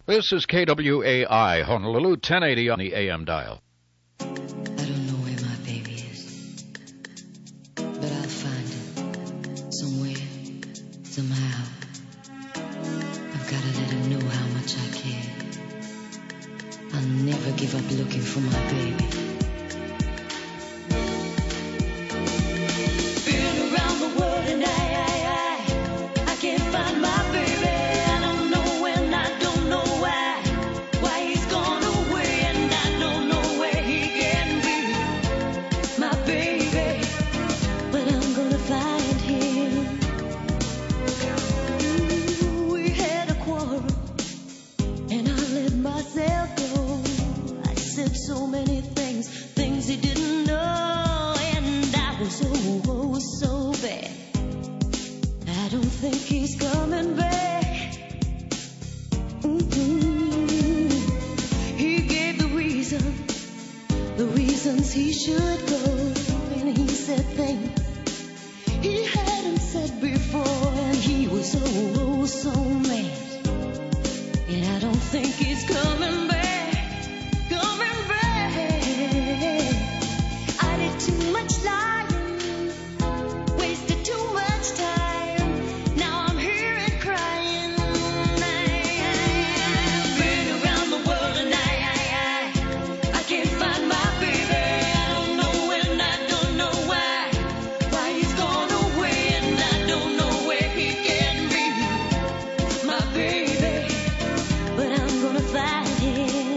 This is KWAI, Honolulu, 1080 on the AM dial. I don't know where my baby is, but I'll find him somewhere, somehow. I've got to let him know how much I care. I'll never give up looking for my baby. Been around the world and I can't find my baby. So many things he didn't know, and I was so bad. I don't think he's coming back. He gave the reasons he should go, and he said things he hadn't said before, and he was so mad. And I don't think he's coming back. Too much lying, wasted too much time. Now I'm here and crying. I've been around the world and I can't find my baby. I don't know when, I don't know why he's gone away, and I don't know where he can be. My baby, but I'm gonna find him.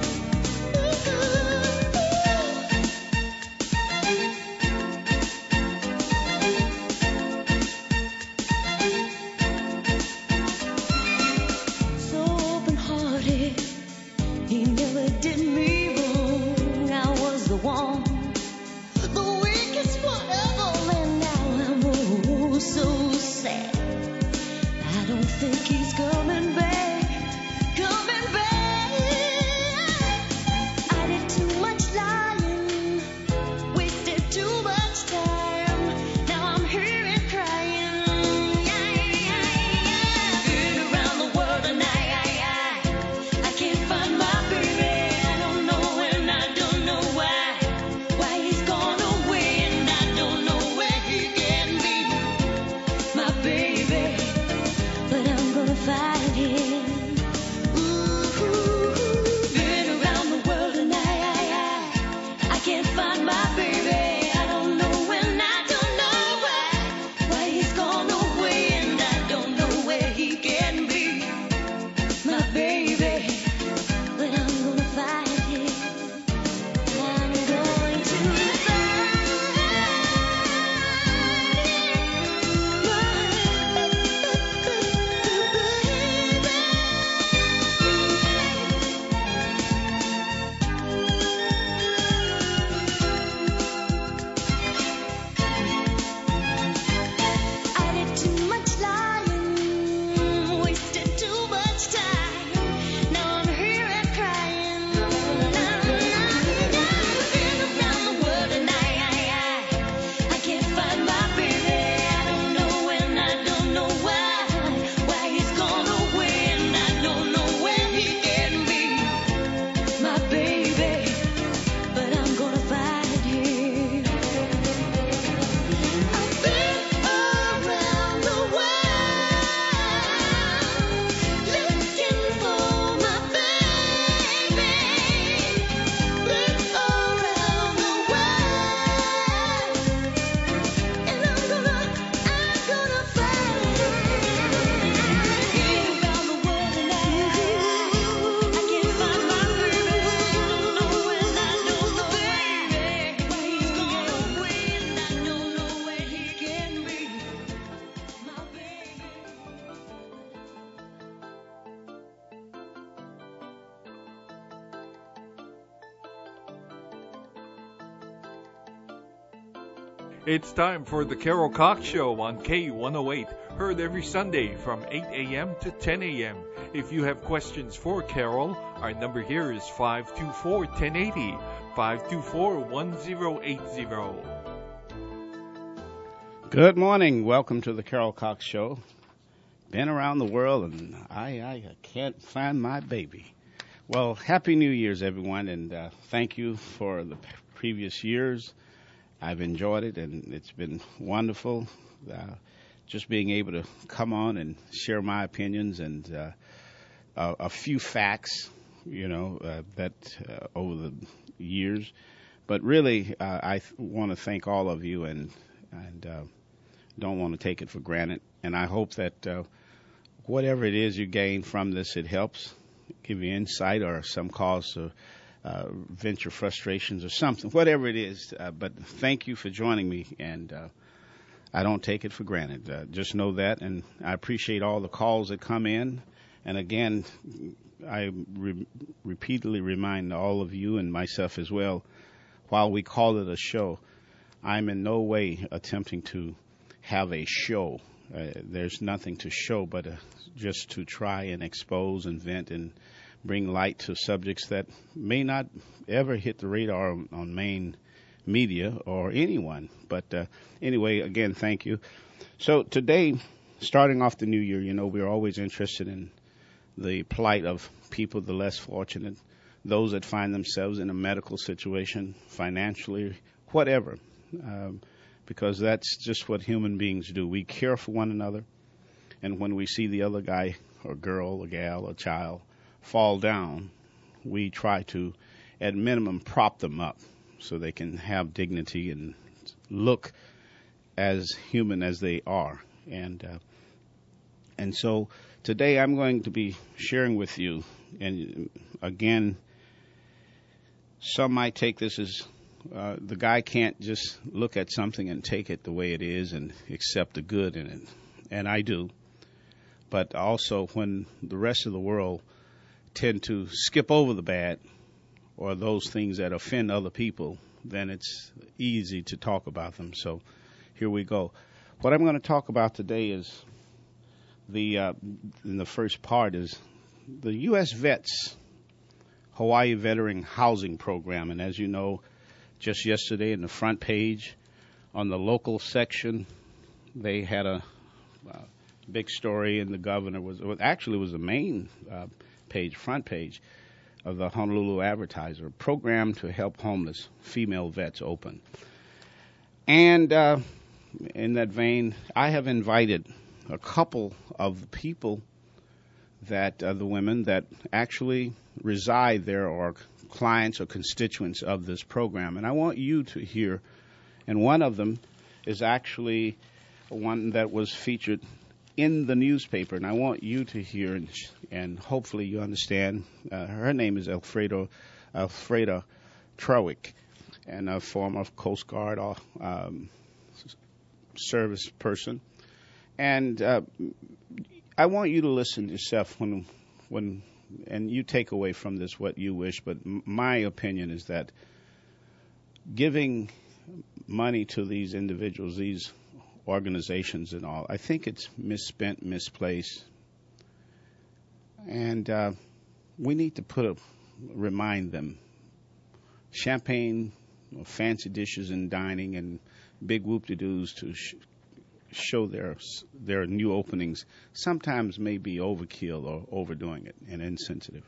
He never did me wrong. I was the one, the weakest one ever, and now I'm so sad. I don't think he's coming back, coming back. I did too much lying, wasted too much time. Now I'm here and crying. Been around the world and I can't find my baby. I don't know when, I don't know why he's gone away, and I don't know where he can be. My baby, but I'm gonna find him. Ooh, been around the world and I can't find my baby. I don't know when, I don't know why he's gone away, and I don't know where he can be. My baby, but I'm gonna find him. I'm going to find I did too much lying, wasted too much time. Now I'm here and crying. Been around the world and I can't find my baby. I don't know when, I don't know why he's gone away, and I don't know where he can be. My baby, but I'm gonna find him. I've been around the world looking for my baby. Been around the world, and I'm gonna find him. Been around the world and I can't find my baby. I don't know when, I don't know why he's gone away, and I don't know where he can be. My baby. It's time for the Carol Cox Show on K108, heard every Sunday from 8 a.m. to 10 a.m. If you have questions for Carol, our number here is 524-1080, 524-1080. Good morning. Welcome to the Carol Cox Show. been around the world, and I can't find my baby. Well, Happy New Year's, everyone, and thank you for the previous years. I've enjoyed it, and it's been wonderful. Just being able to come on and share my opinions and a few facts, that over the years. But really, I want to thank all of you, and don't want to take it for granted. And I hope that whatever it is you gain from this, it helps give you insight or some cause to vent your frustrations or something, whatever it is. But thank you for joining me, and I don't take it for granted. Just know that, and I appreciate all the calls that come in. And again, I repeatedly remind all of you and myself as well, while we call it a show, I'm in no way attempting to have a show. There's nothing to show but just to try and expose and vent and bring light to subjects that may not ever hit the radar on main media or anyone. But anyway, again, thank you. So today, starting off the new year, we're always interested in the plight of people, the less fortunate, those that find themselves in a medical situation, financially, whatever, because that's just what human beings do. We care for one another, and when we see the other guy or girl or gal or child fall down, we try to, at minimum, prop them up so they can have dignity and look as human as they are. And so today I'm going to be sharing with you, and again, some might take this as the guy can't just look at something and take it the way it is and accept the good in it. And I do. But also when the rest of the world tend to skip over the bad or those things that offend other people, then it's easy to talk about them. So here we go. What I'm going to talk about today is in the first part is the U.S. Vets Hawaii Veteran Housing Program. And as you know, just yesterday in the front page on the local section, they had a big story, and the governor was the main front page of the Honolulu Advertiser, program to help homeless female vets open. And in that vein, I have invited a couple of the people that the women that actually reside there or clients or constituents of this program. And I want you to hear, and one of them is actually one that was featured in the newspaper, and I want you to hear, and hopefully you understand. Her name is Alfreda Trewick, and a former Coast Guard service person. And I want you to listen yourself when and you take away from this what you wish, but my opinion is that giving money to these individuals, these organizations and all, I think it's misspent, misplaced. And we need to remind them. Champagne, fancy dishes and dining and big whoop-de-doos to show their new openings sometimes may be overkill or overdoing it and insensitive.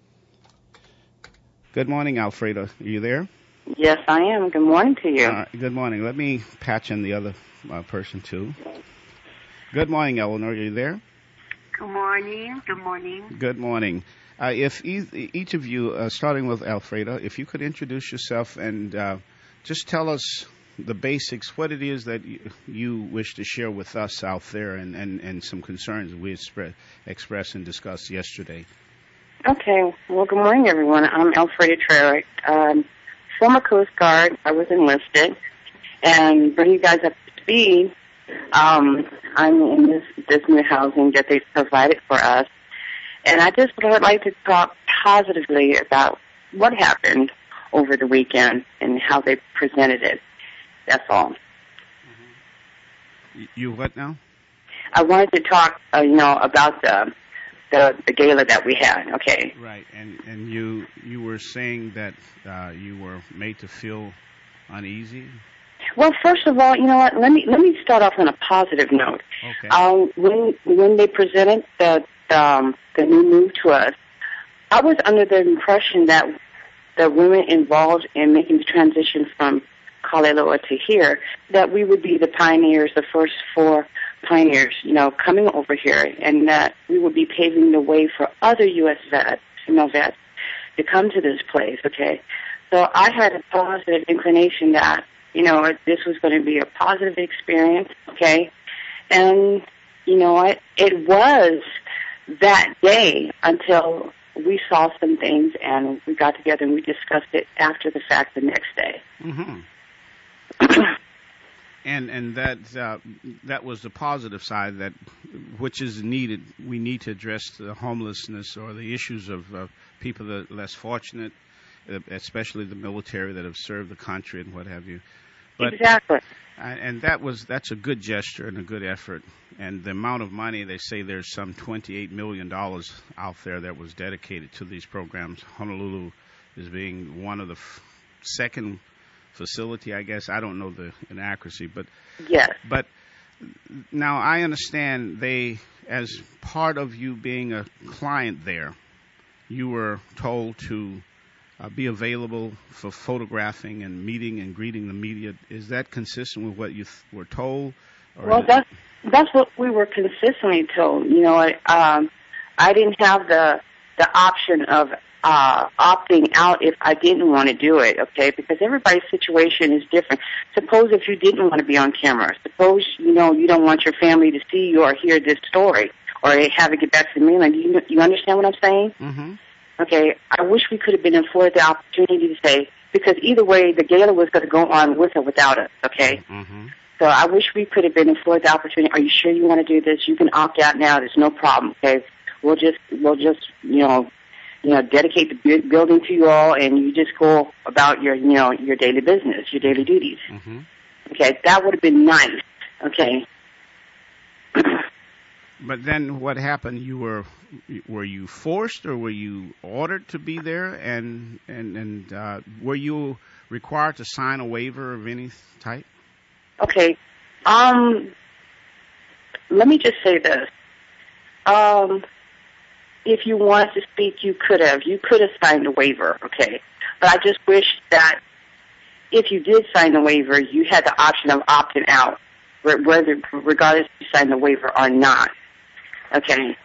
Good morning, Alfreda. Are you there? Yes, I am. Good morning to you. Good morning. Let me patch in the other person, too. Good morning, Eleanor. Are you there? Good morning. Good morning. Good morning. If each of you, starting with Alfreda, if you could introduce yourself and just tell us the basics, what it is that you wish to share with us out there, and some concerns we expressed and discussed yesterday. Okay. Well, good morning, everyone. I'm Alfreda Trewick, former Coast Guard. I was enlisted. And bring you guys up to speed, I'm in this new housing that they've provided for us. And I just would like to talk positively about what happened over the weekend and how they presented it. That's all. Mm-hmm. You what now? I wanted to talk, about the gala that we had. Okay. Right, and you were saying that you were made to feel uneasy. Well, first of all, you know what? Let me start off on a positive note. Okay. When they presented the new move to us, I was under the impression that the women involved in making the transition from Kalealoa to here, that we would be the pioneers, the first 4 pioneers, you know, coming over here, and that we would be paving the way for other U.S. vets, female vets, to come to this place, okay? So I had a positive inclination that, you know, this was going to be a positive experience, okay? And, you know, it was that day until we saw some things and we got together and we discussed it after the fact the next day. Mm-hmm. And that was the positive side, that which is needed. We need to address the homelessness or the issues of people that are less fortunate, especially the military that have served the country and what have you. But, exactly. And that's a good gesture and a good effort. And the amount of money, they say there's some $28 million out there that was dedicated to these programs. Honolulu is being one of the second facility, I guess. I don't know the inaccuracy, but yes. But now I understand they, as part of you being a client there, you were told to be available for photographing and meeting and greeting the media. Is that consistent with what you were told? Or well, that's what we were consistently told. You know, I didn't have the option of opting out if I didn't want to do it, okay? Because everybody's situation is different. Suppose if you didn't want to be on camera. Suppose, you know, you don't want your family to see you or hear this story or have it get back to the mainland. You understand what I'm saying? Mm-hmm. Okay, I wish we could have been afforded the opportunity to say, because either way, the gala was going to go on with or without us, okay? Mm-hmm. So I wish we could have been afforded the opportunity. Are you sure you want to do this? You can opt out now. There's no problem, okay? We'll just dedicate the building to you all, and you just go about your daily business, your daily duties. Mm-hmm. Okay, that would have been nice, okay? But then what happened? Were you forced or were you ordered to be there? And were you required to sign a waiver of any type? Okay, let me just say this. If you wanted to speak, you could have. You could have signed a waiver, okay? But I just wish that if you did sign the waiver, you had the option of opting out, regardless if you signed the waiver or not, okay?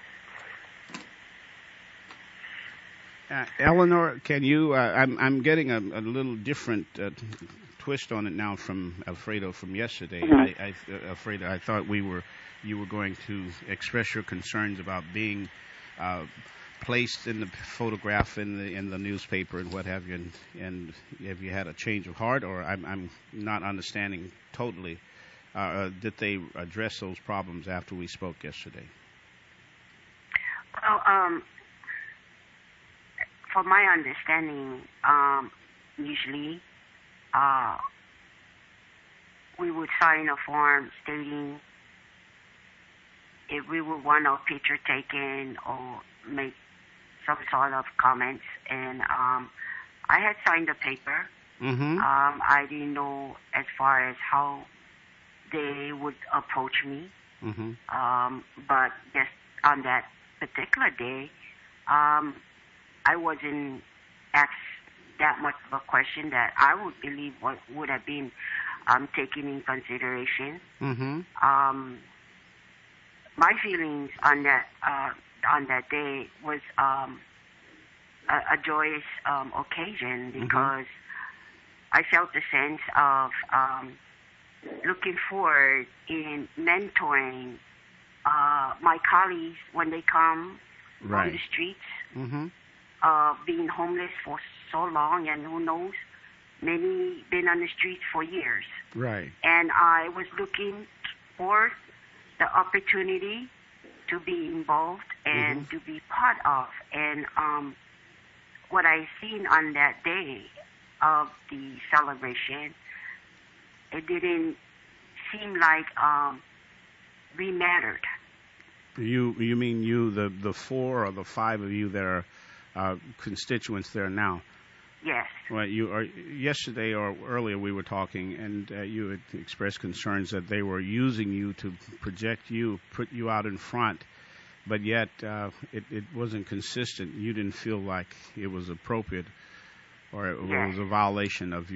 Eleanor, can you? I'm getting a little different twist on it now from Alfredo from yesterday. Mm-hmm. Alfredo, I thought you were going to express your concerns about being placed in the photograph in the newspaper and what have you, and have you had a change of heart, or I'm not understanding totally. Did they address those problems after we spoke yesterday? Well, from my understanding, usually we would sign a form stating if we would want our picture taken or make some sort of comments. And I had signed the paper. Mm-hmm. I didn't know as far as how they would approach me. Mm-hmm. But just on that particular day, I wasn't asked that much of a question that I would believe what would have been taken in consideration. Mm-hmm. My feelings on that day was a joyous occasion, because I felt the sense of looking forward in mentoring my colleagues when they come from the streets, being homeless for so long, and who knows, many been on the streets for years. Right. And I was looking for the opportunity to be involved and to be part of. And what I seen on that day of the celebration, it didn't seem like we mattered. You mean the 4 or the 5 of you that are constituents there now? Yes. Well, you are yesterday or earlier we were talking, and you had expressed concerns that they were using you to project you, put you out in front, but yet it wasn't consistent. You didn't feel like it was appropriate, or it Yes. was a violation of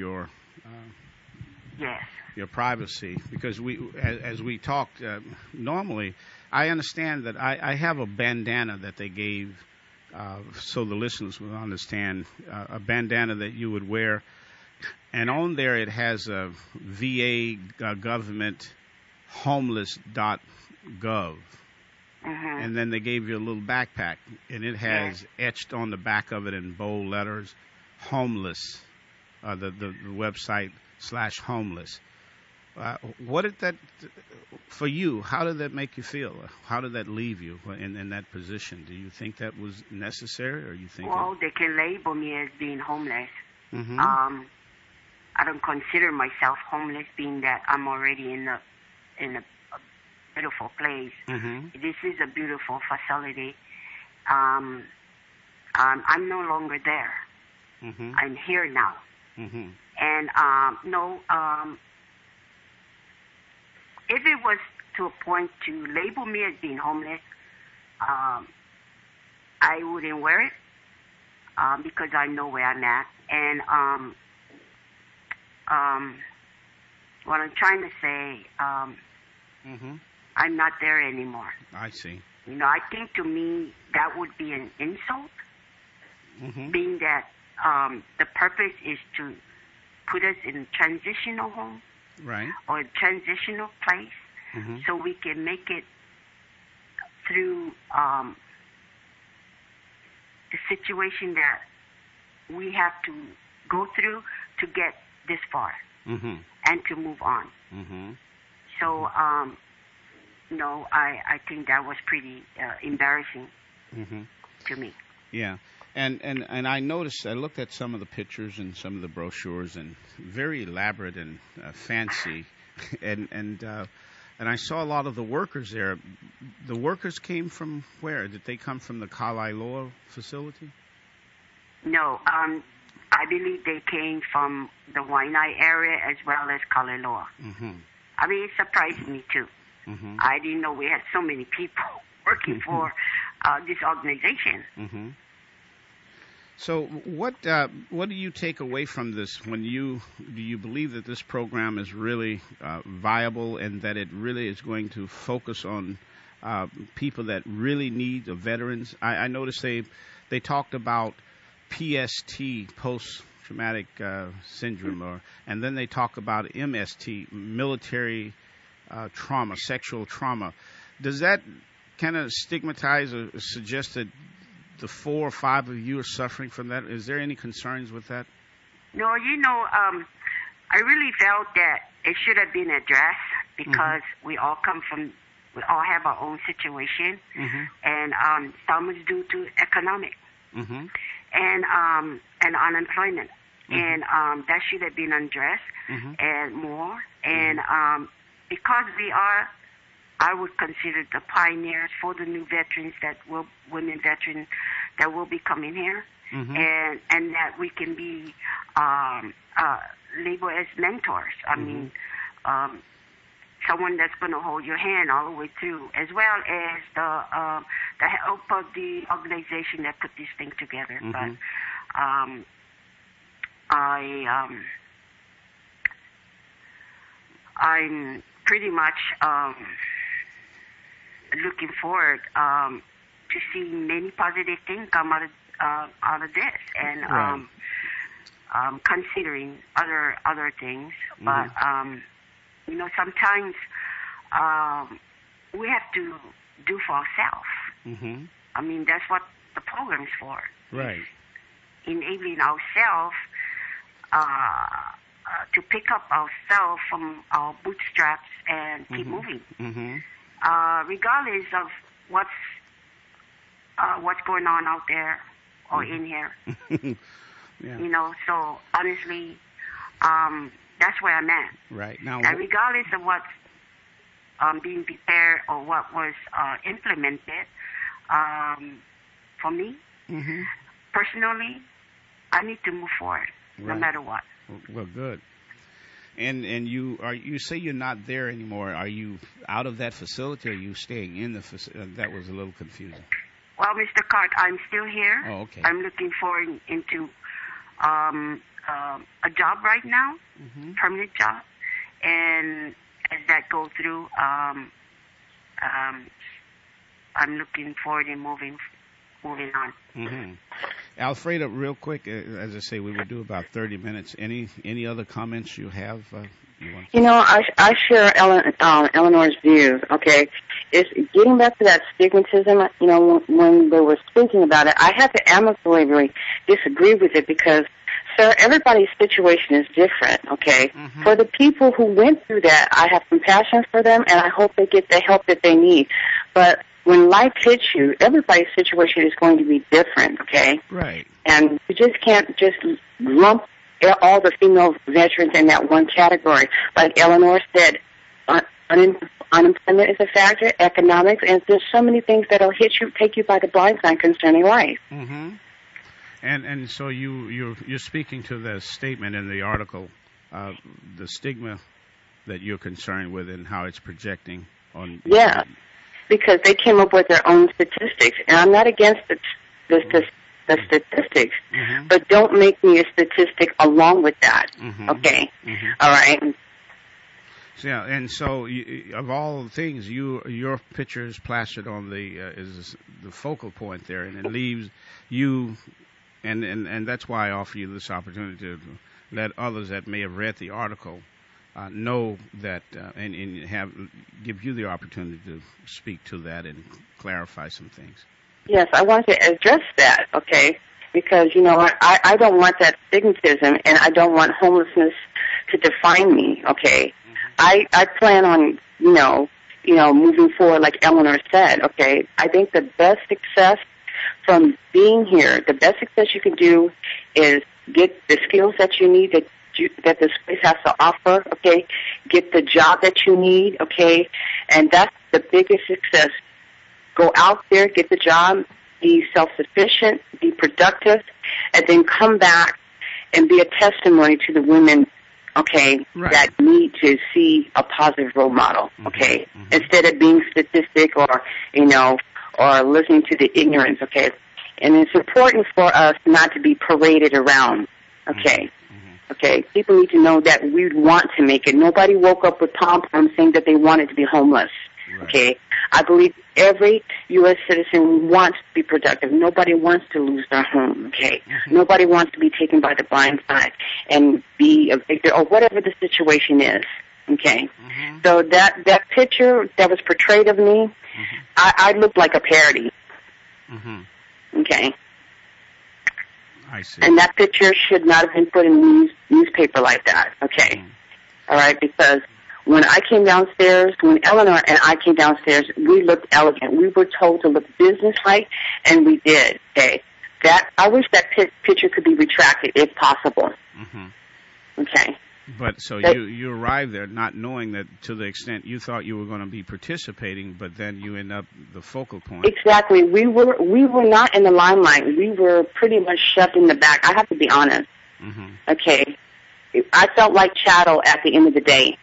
Yes. your privacy. Because as we talked normally, I understand that I have a bandana that they gave. So the listeners will understand, a bandana that you would wear, and on there it has a VA government homeless.gov, and then they gave you a little backpack, and it has etched on the back of it in bold letters, homeless, the website /homeless. What did that, for you, how did that make you feel? How did that leave you in that position? Do you think that was necessary, or you think? Well, they can label me as being homeless. Mm-hmm. I don't consider myself homeless, being that I'm already in a beautiful place. Mm-hmm. This is a beautiful facility. I'm no longer there. Mm-hmm. I'm here now. Mm-hmm. And if it was to a point to label me as being homeless, I wouldn't wear it because I know where I'm at. And what I'm trying to say, Mm-hmm. I'm not there anymore. I see. I think to me that would be an insult, Mm-hmm. being that the purpose is to put us in a transitional home Right. or a transitional place, Mm-hmm. so we can make it through the situation that we have to go through to get this far Mm-hmm. and to move on. Mm-hmm. So, I think that was pretty embarrassing Mm-hmm. to me. Yeah. And I noticed, I looked at some of the pictures and some of the brochures, and very elaborate and fancy, and I saw a lot of the workers there. The workers came from where? Did they come from the Kalailoa facility? No, I believe they came from the Waianae area as well as Kalailoa. Mm-hmm. I mean, it surprised me too. Mm-hmm. I didn't know we had so many people working for this organization. Mm-hmm. So what do you take away from this? Do you believe that this program is really viable, and that it really is going to focus on people that really need the veterans? I noticed they talked about PST, post-traumatic syndrome, and then they talk about MST, military trauma, sexual trauma. Does that kind of stigmatize or suggest that the 4 or 5 of you are suffering from that? Is there any concerns with that? No, I really felt that it should have been addressed because we all have our own situation, and some is due to economic Mm-hmm. and unemployment, and that should have been addressed and more. And because we are, I would consider the pioneers for the new veterans women veterans that will be coming here, and that we can be labeled as mentors. I mean, someone that's going to hold your hand all the way through, as well as the help of the organization that put this thing together. But I'm pretty much looking forward to seeing many positive things come out of this, and considering other things. But sometimes we have to do for ourselves. I mean, that's what the program's for. Right. Enabling ourselves to pick up ourselves from our bootstraps and keep moving, regardless of what's going on out there or in here. Yeah. So honestly, that's where I'm at. Right. Now, And regardless of what's being prepared or what was implemented, for me, personally, I need to move forward. no Right. matter what. Well, good. And you say you're not there anymore. Are you out of that facility, or are you staying in the facility? That was a little confusing. Well, Mr. Cart, I'm still here. Oh, okay. I'm looking forward into a job right now, Mm-hmm. permanent job, and as that goes through, I'm looking forward to moving on. Mm-hmm. Alfreda, real quick, as I say, we would do about 30 minutes. Any other comments you have? You want to- You know, I share Eleanor's views, okay? It's getting back to that stigmatism, you know, when they were speaking about it, I had to amicably disagree with it because, sir, everybody's situation is different, okay? Mhm. For the people who went through that, I have compassion for them, and I hope they get the help that they need. But when life hits you, everybody's situation is going to be different, okay? Right. And you just can't just lump all the female veterans in that one category. Like Eleanor said, unemployment is a factor, economics, and there's so many things that'll hit you, take you by the blindside concerning life. Mm-hmm. And so you're speaking to the statement in the article, the stigma that you're concerned with and how it's projecting on. Yeah, because they came up with their own statistics, and I'm not against the statistics, Mhm. but don't make me a statistic along with that. Mhm. Okay, Mhm. all right. So, yeah, and so of all things, your picture is plastered on is the focal point there, and it leaves you, and that's why I offer you this opportunity to let others that may have read the article know that and give you the opportunity to speak to that and clarify some things. Yes, I want to address that, okay? Because, you know, I don't want that stigmatism, and I don't want homelessness to define me, okay? I plan on, you know, moving forward like Eleanor said, okay? I think the best success from being here, the best success you can do is get the skills that you need that this place has to offer, okay? Get the job that you need, okay? And that's the biggest success. Go out there, get the job, be self-sufficient, be productive, and then come back and be a testimony to the women, okay, Right. that need to see a positive role model, okay, instead of being statistic or, you know, or listening to the ignorance, okay. And it's important for us not to be paraded around, okay. Okay, people need to know that we want to make it. Nobody woke up with pom-poms saying that they wanted to be homeless. Right. Okay, I believe every U.S. citizen wants to be productive. Nobody wants to lose their home. Okay, nobody wants to be taken by the blind side and be evicted or whatever the situation is. Okay, so that picture that was portrayed of me, I looked like a parody. Okay. I see. And that picture should not have been put in the newspaper like that, okay? All right, because when I came downstairs, when Eleanor and I came downstairs, we looked elegant. We were told to look businesslike, and we did, okay? I wish that picture could be retracted if possible, okay? But so you arrived there not knowing that to the extent you thought you were going to be participating, but then you end up the focal point. Exactly. We were not in the limelight. We were pretty much shoved in the back. I have to be honest. Okay. I felt like chattel at the end of the day.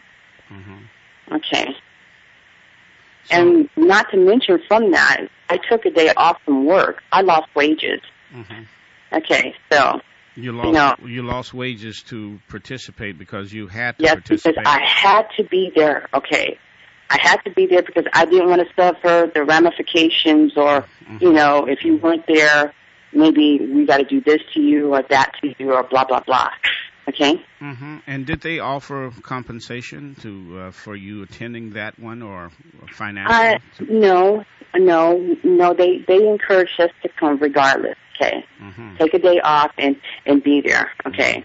Okay. So, And not to mention from that, I took a day off from work. I lost wages. Okay, so you lost wages to participate because you had to yes, participate. because I had to be there. Okay, I had to be there because I didn't want to suffer the ramifications, or you know, if you weren't there, maybe we got to do this to you or that to you or blah blah blah. Okay. And did they offer compensation for you attending that one or financial? No. They encouraged us to come regardless. Okay. Take a day off and be there. Okay.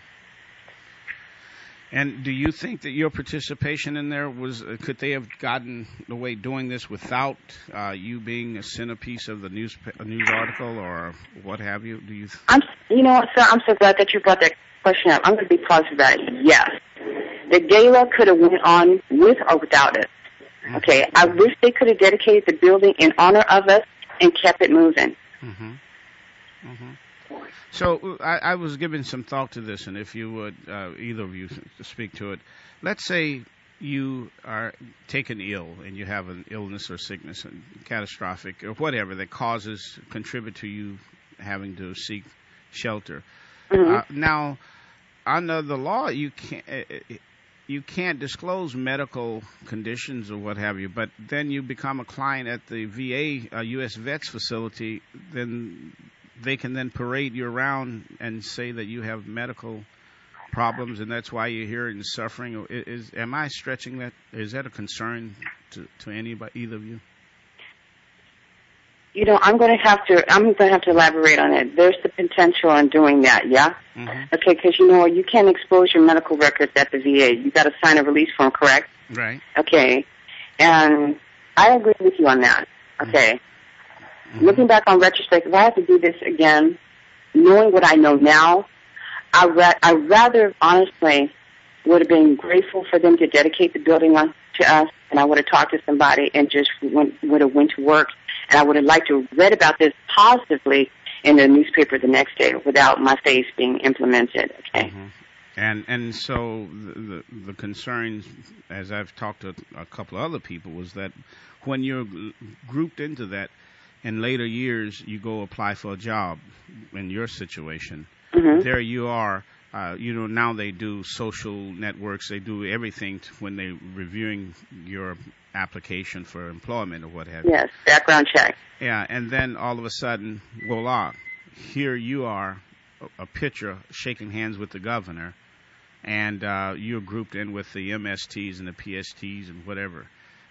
And do you think that your participation in there could they have gotten away doing this without you being a centerpiece of the news article or what have you? Do you? You know what, sir? I'm so glad that you brought that question up. I'm going to be positive about it. Yes, the gala could have went on with or without us. Okay, I wish they could have dedicated the building in honor of us and kept it moving. So I was giving some thought to this, and if you would, either of you, speak to it. Let's say you are taken ill, and you have an illness or sickness, catastrophic or whatever that contribute to you having to seek shelter. Now, under the law, you can't disclose medical conditions or what have you, but then you become a client at the VA, U.S. Vets facility, then they can then parade you around and say that you have medical problems, and that's why you're here and suffering. Am I stretching that? Is that a concern to anybody, either of you? You know, I'm going to have to elaborate on it. There's the potential in doing that, yeah? Mm-hmm. Okay, because you know you can't expose your medical records at the VA. You got to sign a release form, correct? Right. Okay, and I agree with you on that. Okay. Mm-hmm. Looking back on retrospect, if I had to do this again, knowing what I know now, I rather honestly would have been grateful for them to dedicate the building to us, and I would have talked to somebody and just would have went to work. And I would have liked to have read about this positively in the newspaper the next day without my face being implemented. Okay. Mm-hmm. And so the concerns, as I've talked to a couple of other people, was that when you're grouped into that, in later years you go apply for a job in your situation. Mm-hmm. There you are. Now they do social networks. They do everything when they're reviewing your application for employment or what have you. Yes, background check. Yeah, and then all of a sudden, voila, here you are, a picture shaking hands with the governor, and you're grouped in with the MSTs and the PSTs and whatever.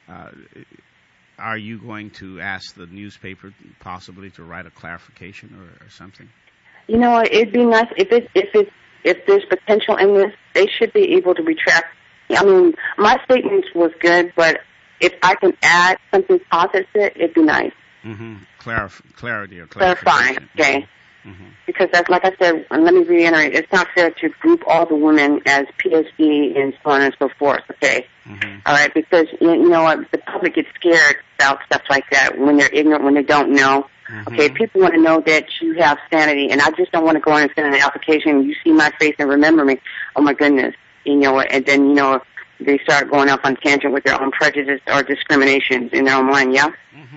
Are you going to ask the newspaper possibly to write a clarification or something? You know what? It'd be nice if there's potential in this. They should be able to retract. I mean, my statement was good, but if I can add something positive to it, it'd be nice. Mm-hmm. Clarity or Clarifying, clarification. okay. Mm-hmm. Because that's, like I said, and let me reiterate, it's not fair to group all the women as PSD and so on and so forth, okay? Mm-hmm. All right, because, you know what, the public gets scared about stuff like that when they're ignorant, when they don't know. Mm-hmm. Okay, people want to know that you have sanity, and I just don't want to go in and send an application and you see my face and remember me. Oh, my goodness. You know, and then, you know, they start going off on tangent with their own prejudice or discriminations in their own mind, yeah? Mm-hmm.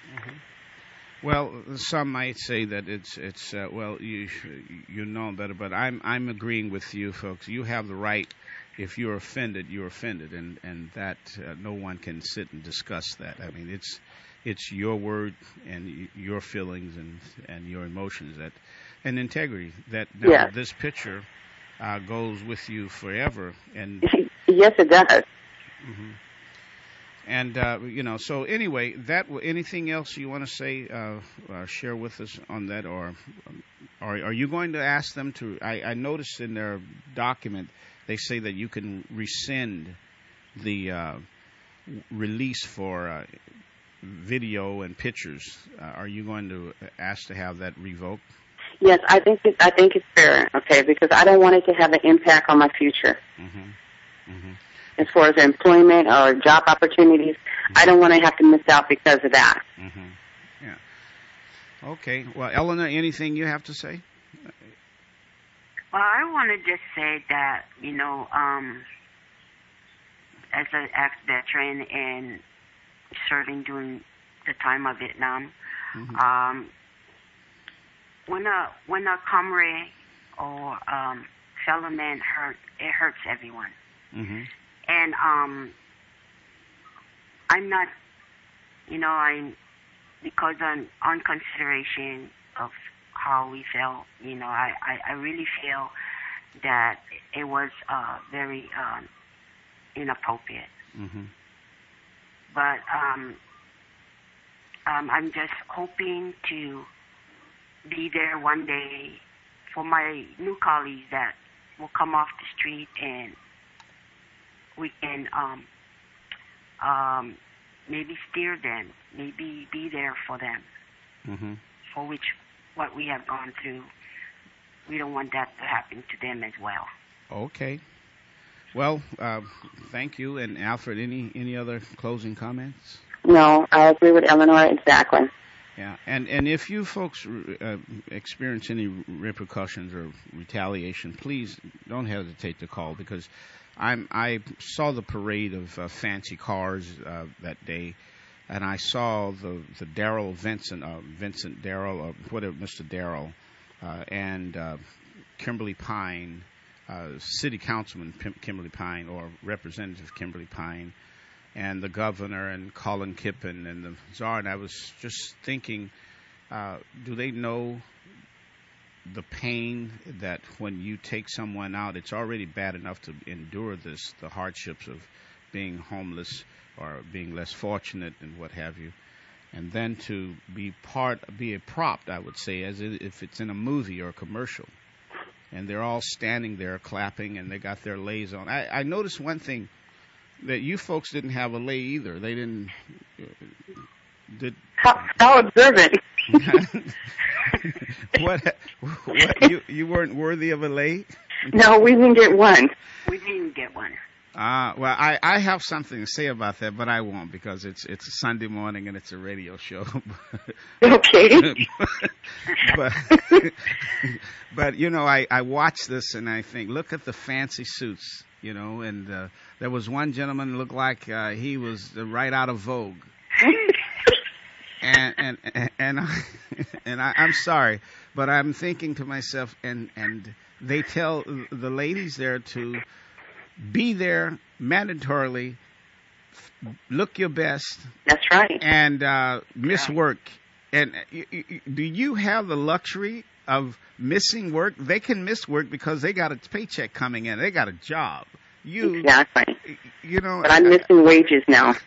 Well, some might say that it's well, you know better, but I'm agreeing with you folks. You have the right. If you're offended, you're offended, and that no one can sit and discuss that. I mean, it's your word and your feelings and your emotions and integrity that now Yes. This picture goes with you forever. And Yes, it does. mm-hmm. And so anyway, anything else you want to say, share with us on that, or are you going to ask them to? I noticed in their document they say that you can rescind the release for video and pictures. Are you going to ask to have that revoked? Yes, I think it's fair, okay, because I don't want it to have an impact on my future. Mm-hmm. Mm-hmm. As far as employment or job opportunities, I don't want to have to miss out because of that. Mm-hmm. Yeah. Okay. Well, Eleanor, anything you have to say? Well, I want to just say that, you know, as an ex-veteran and serving during the time of Vietnam, Mm-hmm. When a comrade or fellow man it hurts everyone. Mm-hmm. And I'm not, you know, because on consideration of how we felt, you know, I really feel that it was very inappropriate. Mm-hmm. But I'm just hoping to be there one day for my new colleagues that will come off the street and we can maybe steer them, maybe be there for them, Mm-hmm. for which what we have gone through, we don't want that to happen to them as well. Okay. Well, thank you. And Alfred, any other closing comments? No, I agree with Eleanor exactly. Yeah, and if you folks experience any repercussions or retaliation, please don't hesitate to call, because I saw the parade of fancy cars that day, and I saw the Darrell Vincent Darrell, or whatever, Mr. Darrell, and Kimberly Pine, City Councilman Kimberly Pine, or Representative Kimberly Pine, and the governor and Colin Kippen and the czar. And I was just thinking, do they know the pain that when you take someone out, it's already bad enough to endure this, the hardships of being homeless or being less fortunate and what have you, and then to be a prop, I would say, as if it's in a movie or a commercial, and they're all standing there clapping and they got their lays on. I noticed one thing, that you folks didn't have a lay either. They didn't. How observant. What you weren't worthy of a lay? No, we didn't get one. We didn't get one. Well, I have something to say about that, but I won't, because it's a Sunday morning and it's a radio show. Okay. but you know, I watch this and I think, look at the fancy suits, you know, and there was one gentleman who looked like he was right out of Vogue. and I'm sorry, but I'm thinking to myself, and they tell the ladies there to be there mandatorily, look your best. That's right. And miss work. And do you have the luxury of missing work? They can miss work because they got a paycheck coming in. They got a job. Exactly. You know. But I'm missing wages now.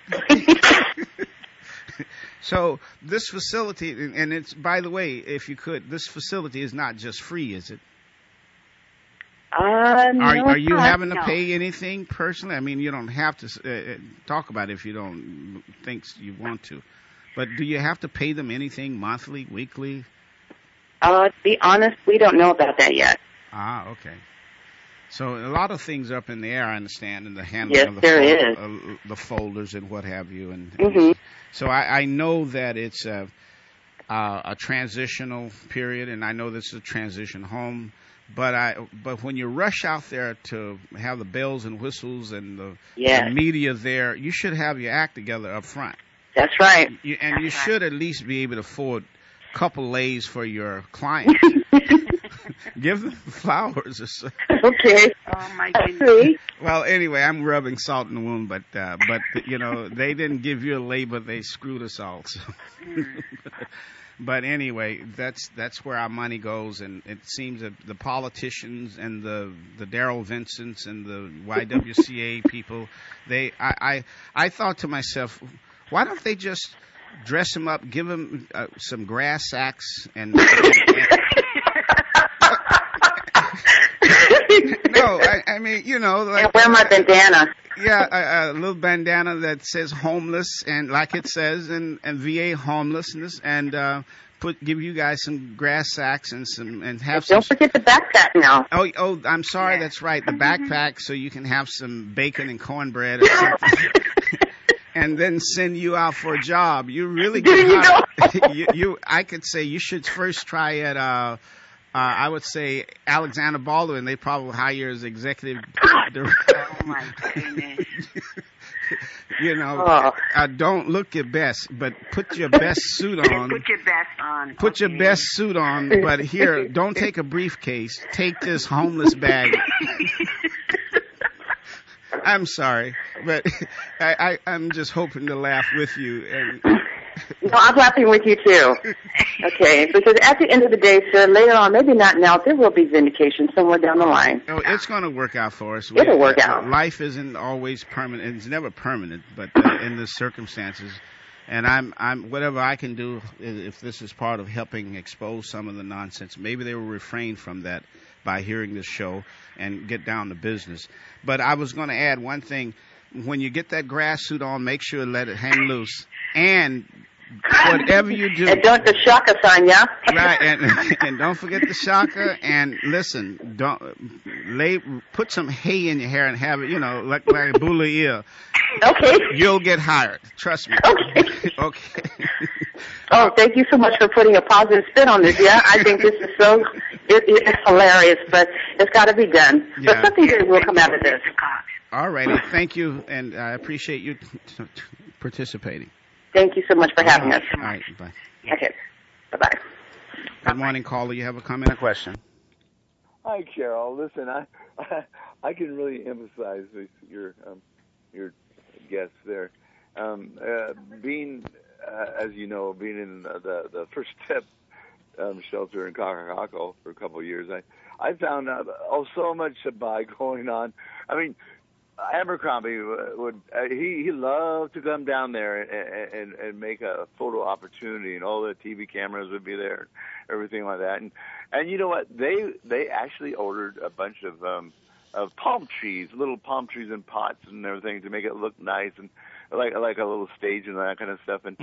So this facility, and it's, by the way, if you could, this facility is not just free, is it? No, Are you it's not. having to No. pay anything personally? I mean, you don't have to talk about it if you don't think you want to. But do you have to pay them anything monthly, weekly? To be honest, we don't know about that yet. Ah, okay. So a lot of things are up in the air, I understand, in the handling Yes, of there is. The folders and what have you. And Mhm. so I know that it's a transitional period, and I know this is a transition home. But when you rush out there to have the bells and whistles and the Yes. media there, you should have your act together up front. That's right. You should at least be able to afford a couple lays for your clients. Give them flowers or something. Okay. Oh my I goodness. see. Well, anyway, I'm rubbing salt in the wound, but you know, they didn't give you a labor; they screwed us all. So. But anyway, that's where our money goes, and it seems that the politicians and the Darrell Vincents and the YWCA people, I thought to myself, why don't they just dress them up, give them some grass sacks and no, I mean, you know, like, And wear my bandana. yeah, a little bandana that says homeless, and like it says, and VA homelessness, and give you guys some grass sacks and have some. Don't forget the backpack now. Oh, I'm sorry, Yeah. that's right, the backpack, so you can have some bacon and cornbread or something. And then send you out for a job. You really There you hired. I could say you should first try at I would say Alexander Baldwin. They probably hire you as executive director. Oh my goodness. You know, don't look your best, but put your best suit on. Put your best on. Put your okay. best suit on, but here, don't take a briefcase. Take this homeless bag. I'm sorry, but I'm just hoping to laugh with you. And No, I'm laughing with you too. Okay, because at the end of the day, sir, later on, maybe not now, there will be vindication somewhere down the line. oh, it's going to work out for us. It'll work out. Life isn't always permanent. It's never permanent, but in the circumstances. And I'm whatever I can do, if this is part of helping expose some of the nonsense, maybe they will refrain from that by hearing this show and get down to business. But I was going to add one thing. When you get that grass suit on, make sure to let it hang loose. And whatever you do. And don't the shaka sign, yeah? Right, and don't forget the shaka. And listen, put some hay in your hair and have it, you know, like a bula ear. Okay. You'll get hired. Trust me. Okay. Okay. Oh, thank you so much for putting a positive spin on this. Yeah, I think this is it's hilarious, but it's got to be done. Yeah. But something good will come out of this. Mr. Cox. All righty. Thank you, and I appreciate you participating. Thank you so much for having us. All right. Bye. Okay. Bye-bye. Good morning, caller. You have a comment or question? Hi, Carol. Listen, I can really emphasize with your guests there. Being, as you know, being in the First Step shelter in Kakakaco for a couple of years, I found out so much about going on. I mean, Abercrombie would he loved to come down there and make a photo opportunity, and all the TV cameras would be there, everything like that. And you know what? They actually ordered a bunch of palm trees, little palm trees in pots and everything to make it look nice and like a little stage and that kind of stuff. And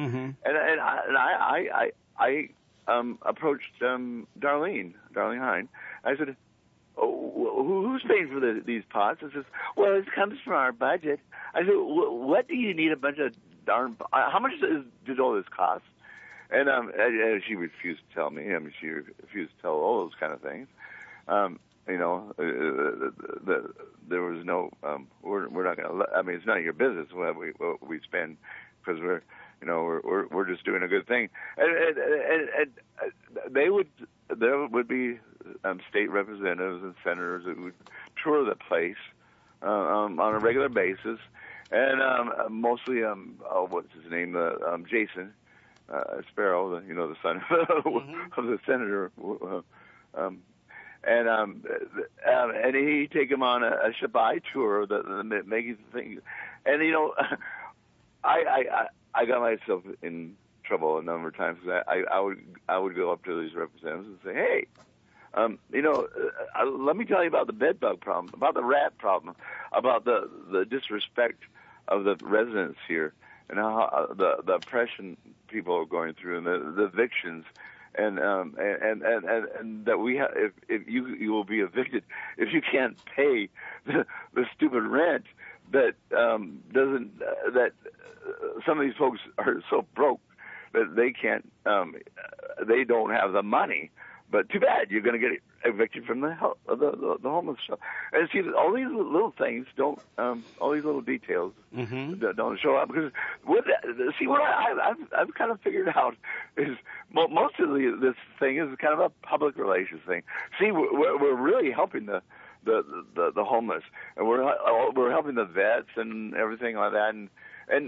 I approached Darlene Hine. I said, "Oh, who's paying for these pots?" I says, "Well, it comes from our budget." I said, "What do you need a bunch of darn? How much did all this cost?" And she refused to tell me. I mean, she refused to tell all those kind of things. You know, there was no. We're not going to. I mean, it's none of your business what we spend, because we're just doing a good thing. And there would be state representatives and senators that would tour the place on a regular basis, and mostly what's his name, Jason Sparrow, the son of the senator, and he'd take him on a Shabai tour, making things, and I got myself in trouble a number of times. I would go up to these representatives and say, "Hey, let me tell you about the bed bug problem, about the rat problem, about the disrespect of the residents here, and how the oppression people are going through, and the evictions, and that we have, if you will be evicted if you can't pay the stupid rent that doesn't that some of these folks are so broke that they can't they don't have the money." But too bad, you're going to get evicted from the homeless shelter. And see, all these little things don't, all these little details don't show up. Because what I've kind of figured out is most of this thing is kind of a public relations thing. See, we're really helping the homeless, and we're helping the vets and everything like that. And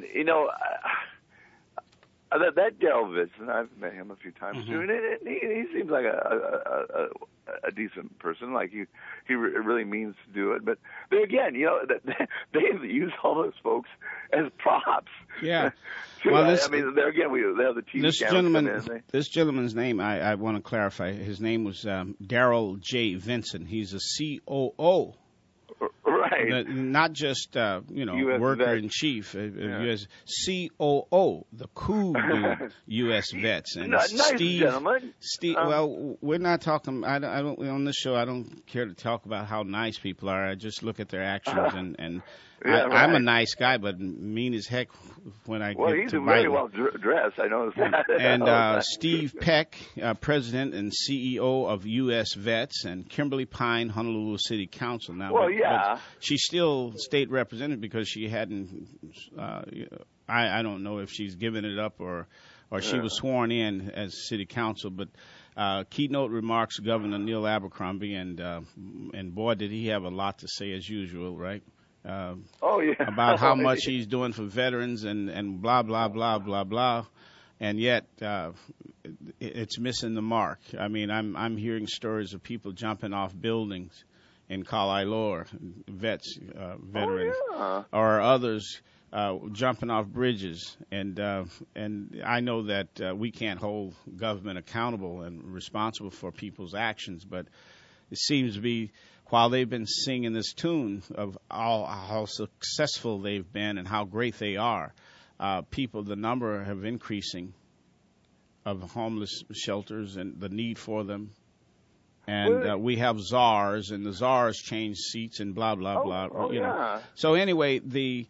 that Daryl Vincent, I've met him a few times too, and he seems like a decent person. Like he really means to do it. But there again, they use homeless folks as props. Yeah. Well, there again, they have the TV This gentleman's name, I want to clarify. His name was Daryl J. Vincent. He's a COO. Right. Not just, worker in chief. U.S. COO, the cool U.S. vets. And nice gentleman. Well, we're not talking. I don't on this show. I don't care to talk about how nice people are. I just look at their actions and. I'm a nice guy, but mean as heck when I get to Well, he's really well dressed. I noticed that. And Steve Peck, President and CEO of U.S. Vets, and Kimberly Pine, Honolulu City Council. Now, but she's still state representative because she hadn't. I don't know if she's given it up or she was sworn in as city council, but. Keynote remarks Governor Neil Abercrombie, and boy, did he have a lot to say as usual, right? About how much he's doing for veterans and blah, blah, blah, blah, blah. And yet, it's missing the mark. I mean, I'm hearing stories of people jumping off buildings in Kalailua, veterans, or others jumping off bridges. And I know that we can't hold government accountable and responsible for people's actions, but it seems to be, while they've been singing this tune of how successful they've been and how great they are, the number have increasing of homeless shelters and the need for them. And we have czars, and the czars change seats and blah, blah, blah. So anyway,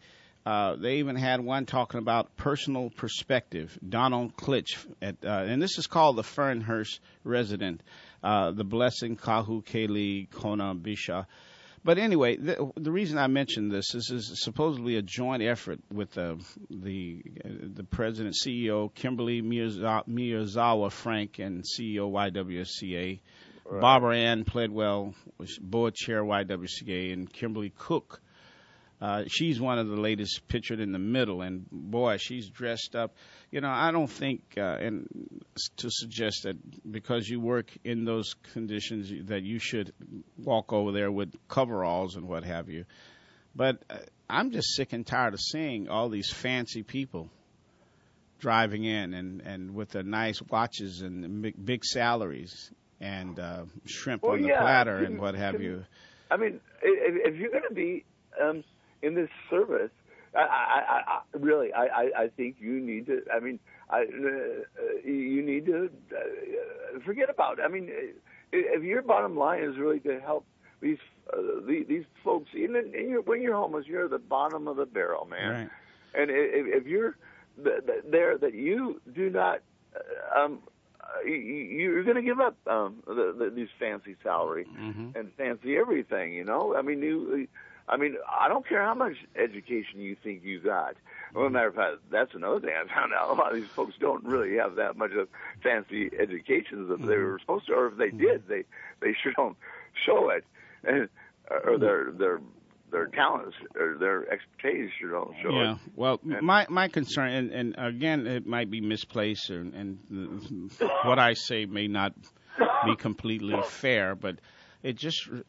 They even had one talking about personal perspective. Donald Klitsch, and this is called the Fernhurst resident, the Blessing Kahu Keli Kona Bisha. But anyway, the reason I mentioned this is supposedly a joint effort with the president, CEO Kimberly Miyazawa Frank, and CEO YWCA, right. Barbara Ann Pledwell, board chair YWCA, and Kimberly Cook. She's one of the latest pictured in the middle, and boy, she's dressed up. You know, I don't think, and to suggest that because you work in those conditions that you should walk over there with coveralls and what have you. But I'm just sick and tired of seeing all these fancy people driving in and with their nice watches and big salaries and shrimp on the platter and what have you. I mean, if you're going to be in this service, I really think you need to. I mean, you need to forget about it. I mean, if your bottom line is really to help these folks, when you're homeless, you're the bottom of the barrel, man. Right. And if you're there, that you do not, you're going to give up these fancy salary and fancy everything. You know, I mean, I don't care how much education you think you got. Well, as a matter of fact, that's another thing I found out. A lot of these folks don't really have that much of fancy educations if they were supposed to, or if they did, they sure don't show it, and or their talents or their expertise sure don't show it. Yeah. Well, my concern, and again, it might be misplaced, and what I say may not be completely fair, but it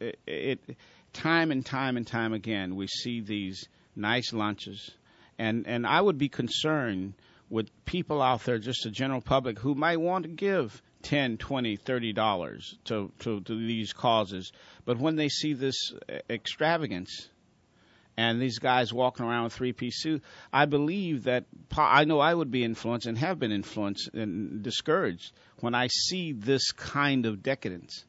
time and time again, we see these nice lunches, and I would be concerned with people out there, just the general public, who might want to give $10, $20, $30 to these causes, but when they see this extravagance and these guys walking around with three-piece suits, I believe that I know I would be influenced and have been influenced and discouraged when I see this kind of decadence.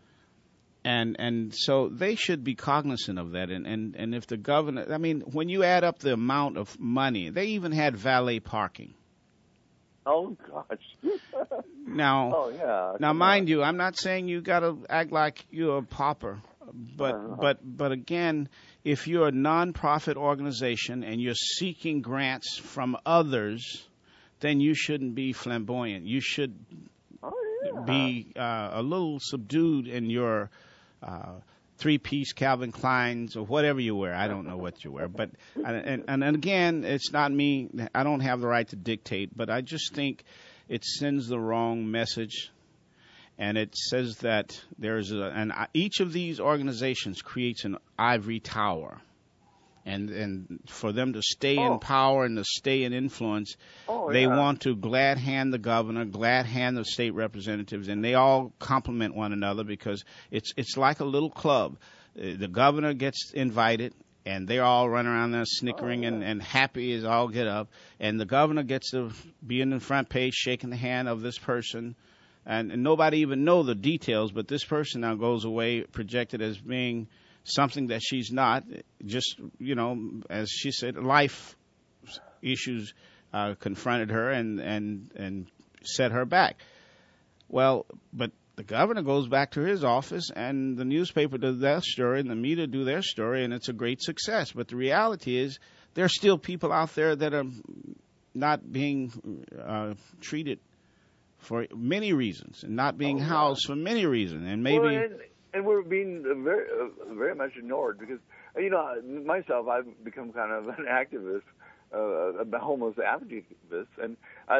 And so they should be cognizant of that. And if the governor, I mean, when you add up the amount of money, they even had valet parking. Oh, gosh. Now, mind you, I'm not saying you got to act like you're a pauper. But again, if you're a nonprofit organization and you're seeking grants from others, then you shouldn't be flamboyant. You should be a little subdued in your three-piece Calvin Kleins or whatever you wear. I don't know what you wear. But and again, it's not me. I don't have the right to dictate, but I just think it sends the wrong message. And it says that there's each of these organizations creates an ivory tower. And for them to stay in power and to stay in influence, they want to glad hand the governor, glad hand the state representatives, and they all complement one another because it's like a little club. The governor gets invited, and they all run around there snickering and happy as all get up, and the governor gets to be in the front page shaking the hand of this person, and nobody even know the details, but this person now goes away projected as being something that she's not. Just, you know, as she said, life issues confronted her and set her back. Well, but the governor goes back to his office, and the newspaper does their story, and the media do their story, and it's a great success. But the reality is there are still people out there that are not being treated for many reasons, and not being housed for many reasons, and maybe... And we're being very, very much ignored because, you know, myself, I've become kind of an activist, a homeless activist, and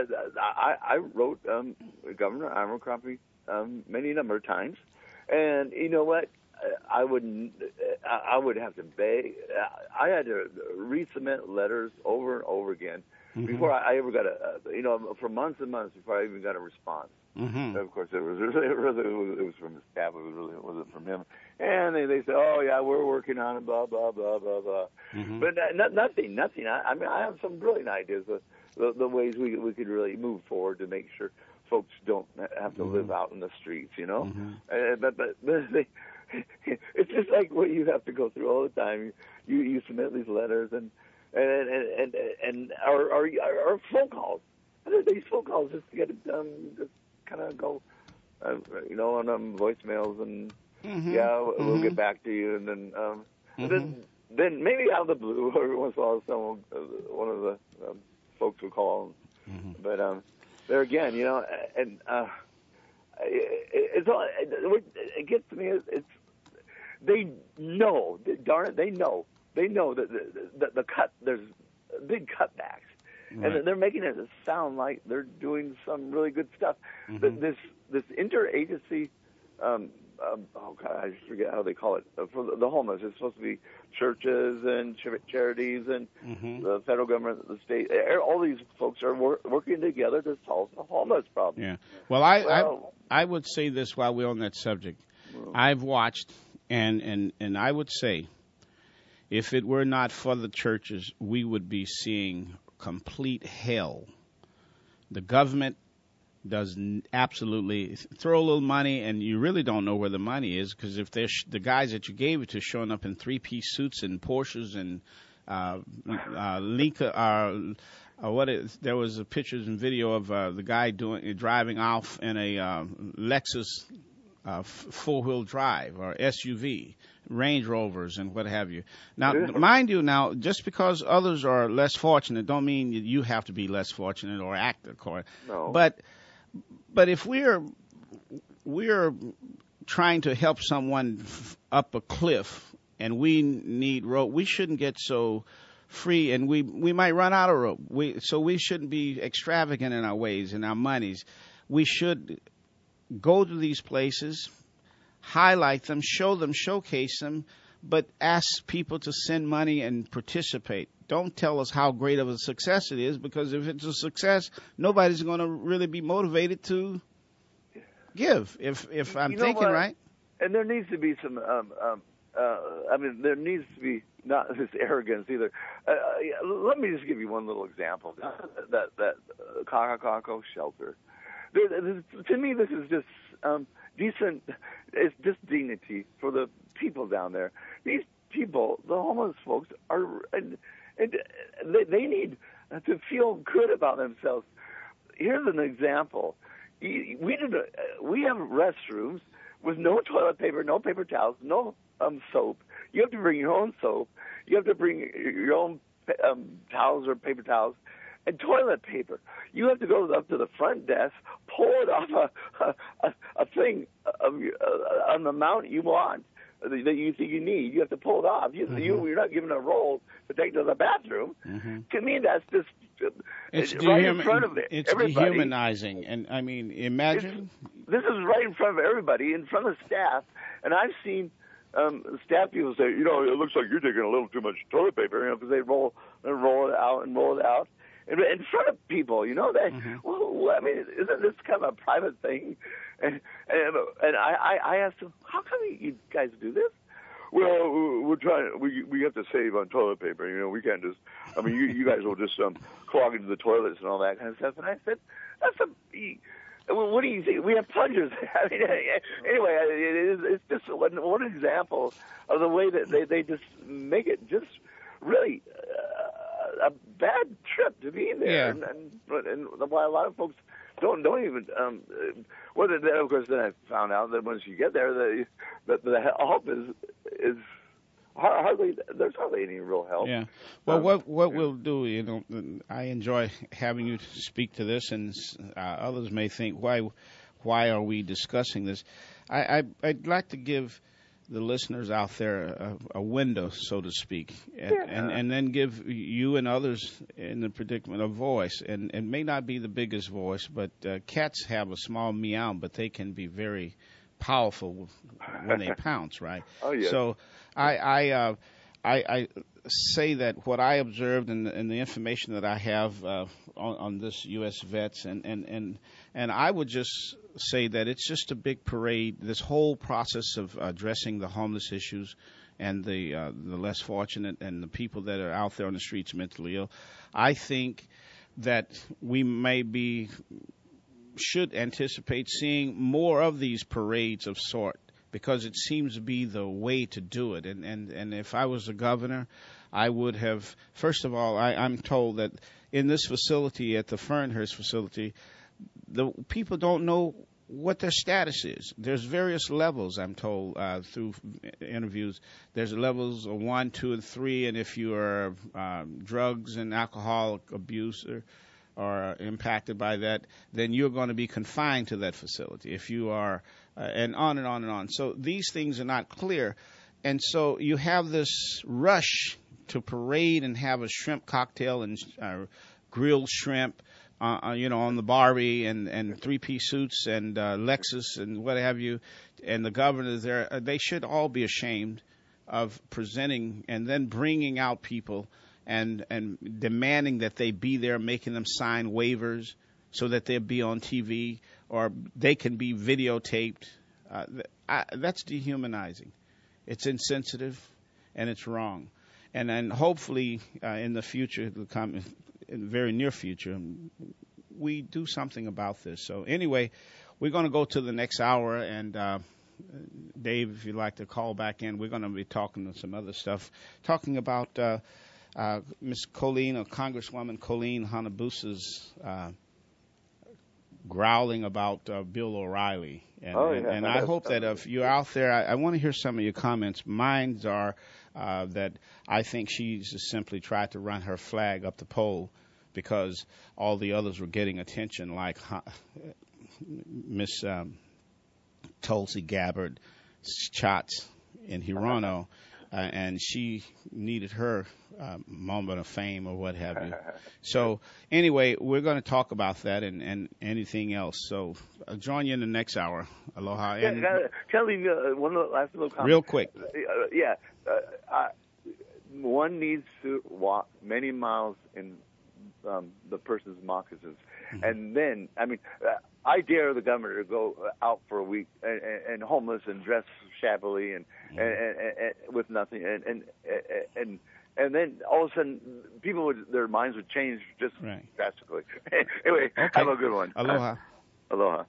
I wrote Governor Abercrombie many number of times, and you know what? I would have to beg. I had to resubmit letters over and over again before I ever got for months and months before I even got a response. Of course, it was from the staff. It wasn't from him. And they said, "Oh yeah, we're working on it." Blah blah blah blah blah. But nothing. I mean, I have some brilliant ideas of the ways we could really move forward to make sure folks don't have to live out in the streets. You know, but it's just like what you have to go through all the time. You submit these letters and and our phone calls. These phone calls just get just kind of go, on voicemails and we'll get back to you, and then maybe out of the blue, every once in a while, one of the folks will call. But there again, and it gets to me. It's they know, darn it, they know that there's big cutbacks. Right. And they're making it sound like they're doing some really good stuff. This interagency, I just forget how they call it, for the homeless. It's supposed to be churches and charities and the federal government, the state. All these folks are working together to solve the homeless problem. Yeah. Well, I would say this while we're on that subject. I've watched, and I would say, if it were not for the churches, we would be seeing complete hell. The government does absolutely throw a little money, and you really don't know where the money is, because if they're the guys that you gave it to showing up in three-piece suits and Porsches and there was a pictures and video of the guy driving off in a Lexus four-wheel drive or SUV, Range Rovers and what have you. Now, mind you, just because others are less fortunate, don't mean you have to be less fortunate or act according. No. But if we're trying to help someone up a cliff and we need rope, we shouldn't get so free, and we might run out of rope. So we shouldn't be extravagant in our ways and our monies. We should go to these places, highlight them, show them, showcase them, but ask people to send money and participate. Don't tell us how great of a success it is, because if it's a success, nobody's going to really be motivated to give. If I'm thinking right. And there needs to be some. There needs to be not this arrogance either. Let me just give you one little example. That Kakako shelter. To me, this is just decent. It's just dignity for the people down there. These people, the homeless folks, and they need to feel good about themselves. Here's an example. We have restrooms with no toilet paper, no paper towels, no soap. You have to bring your own soap. You have to bring your own towels or paper towels. And toilet paper. You have to go up to the front desk, pull it off a thing on the amount you want that you think you need. You have to pull it off. You're not given a roll to take to the bathroom. To me, that's just right in front of everybody. It's dehumanizing. And I mean, imagine. This is right in front of everybody, in front of staff. And I've seen staff people say, it looks like you're taking a little too much toilet paper, because they roll it out. In front of people, that. Well, I mean, isn't this kind of a private thing? And I asked them, how come you guys do this? Well, we're trying. We have to save on toilet paper. We can't just. I mean, you guys will just clog into the toilets and all that kind of stuff. And I said, what do you think? We have plungers. I mean, anyway, it's just one example of the way that they just make it just really. A bad trip to be there, and why a lot of folks don't even. Of course, then I found out that once you get there, the help is hardly. There's hardly any real help. Yeah. Well, what we'll do, I enjoy having you speak to this, and others may think, why are we discussing this? I'd like to give the listeners out there a window, so to speak, and then give you and others in the predicament a voice. And it may not be the biggest voice, but cats have a small meow, but they can be very powerful when they pounce, right? Oh, yeah. So I say that what I observed and the information that I have on this U.S. vets, and I would just say that it's just a big parade. This whole process of addressing the homeless issues and the less fortunate and the people that are out there on the streets mentally ill, I think that we should anticipate seeing more of these parades of sort, because it seems to be the way to do it. And if I was a governor, I would have, first of all, I'm told that in this facility, at the Fernhurst facility, the people don't know what their status is. There's various levels, I'm told, through interviews. There's levels of 1, 2, and 3, and if you are drugs and alcohol abuse or impacted by that, then you're going to be confined to that facility. If you are, and on and on and on. So these things are not clear. And so you have this rush to parade and have a shrimp cocktail and grilled shrimp, on the Barbie and three-piece suits and Lexus and what have you, and the governors there, they should all be ashamed of presenting and then bringing out people and demanding that they be there, making them sign waivers so that they'll be on TV or they can be videotaped. That's dehumanizing. It's insensitive and it's wrong. And then hopefully in the future, in the very near future, we do something about this. So anyway, we're going to go to the next hour, and Dave, if you'd like to call back in, we're going to be talking some other stuff, talking about Miss Colleen, or Congresswoman Colleen Hanabusa's growling about Bill O'Reilly. And I hope that if you're out there, I want to hear some of your comments. Mine are that I think she's just simply tried to run her flag up the pole because all the others were getting attention, like Miss Tulsi Gabbard Schatz in Hirono, and she needed her moment of fame or what have you. So anyway, we're going to talk about that and anything else. So I'll join you in the next hour. Aloha. Yeah, tell me one last little comment. Real quick. One needs to walk many miles in the person's moccasins. Mm-hmm. And then, I dare the governor to go out for a week and homeless and dressed shabbily and with nothing. And then all of a sudden, their minds would change just drastically. Anyway, okay. Have a good one. Aloha. Aloha.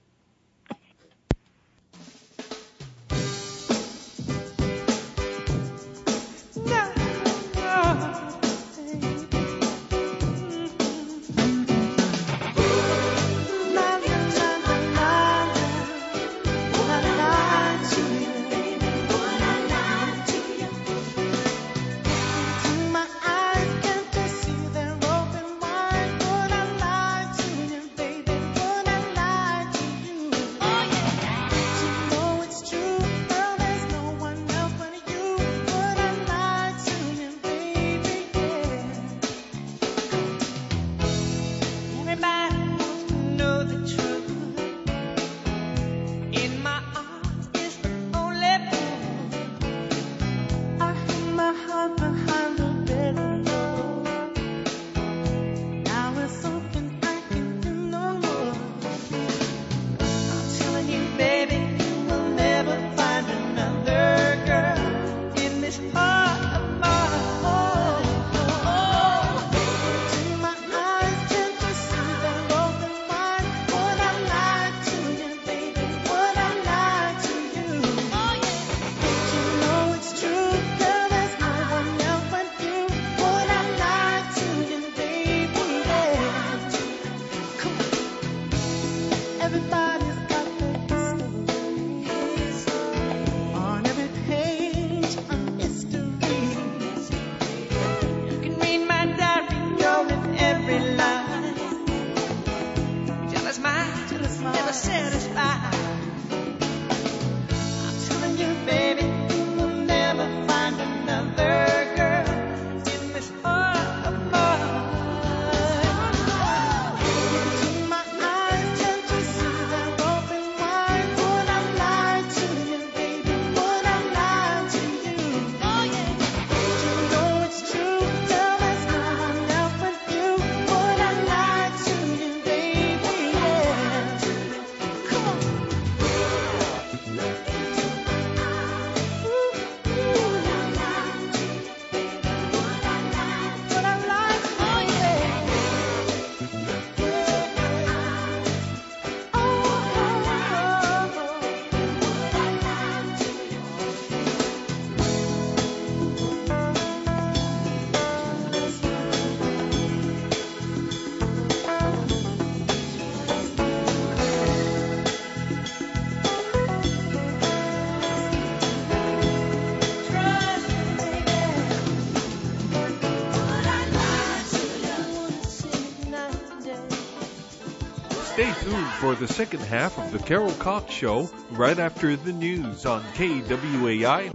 for the second half of the Carol Cox Show right after the news on KWAI.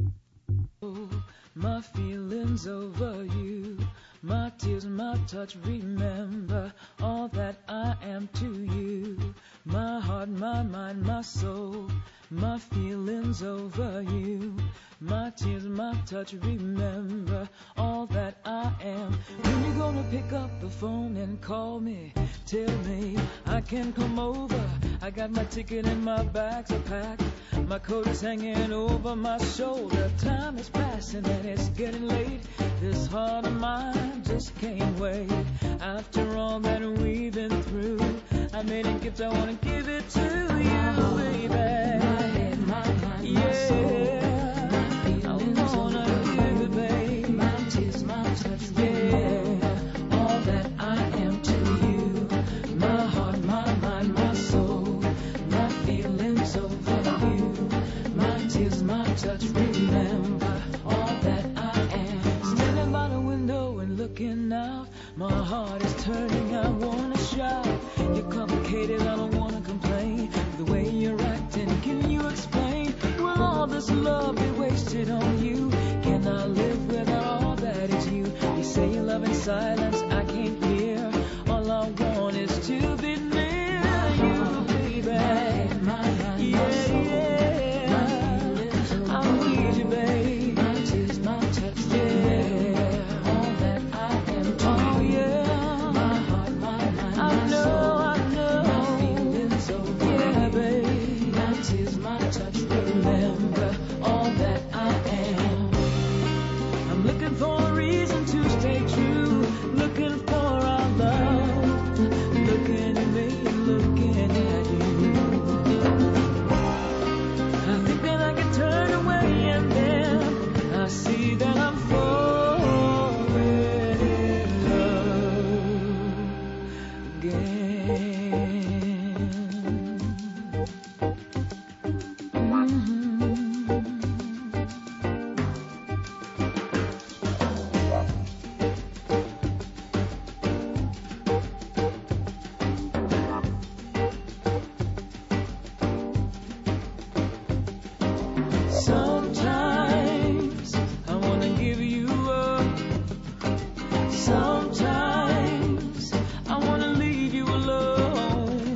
My feelings over you, my tears, my touch, remember all that I am to you. My heart, my mind, my soul, my feelings over you, my tears, my touch, remember all that I am. When you gonna pick up the phone and call me, tell me I can come over. I got my ticket and my bags are packed, my coat is hanging over my shoulder. Time is passing and it's getting late. This heart of mine just can't wait. After all that we've been through, I made a gift, I wanna give it to you, baby. My head, my mind, my soul, my feelings, I wanna give it, babe. My tears, my touch, yeah. All that I am to you. My heart, my mind, my soul, my feelings over you. My tears, my touch, remember all that I am. Standing by the window and looking out, my heart is turning, I wanna shout. You're complicated, I don't wanna complain. The way you're acting, can you explain? Will all this love be wasted on you? Can I live without all that is you? You say you love in silence, I can't hear. All I want is to be near you, baby. Yeah, yeah. I need you, babe. My tears, my touch, yeah. All that I am to you. Yeah. My heart, my mind, I know. My feelings over yeah, babe. My tears, my touch, remember all that I am. I'm looking for a reason to stay true. Looking for our love. Looking at me, looking at you. I think that I can turn away and then I see that I'm falling in love again. Sometimes I wanna give you up. Sometimes I wanna leave you alone.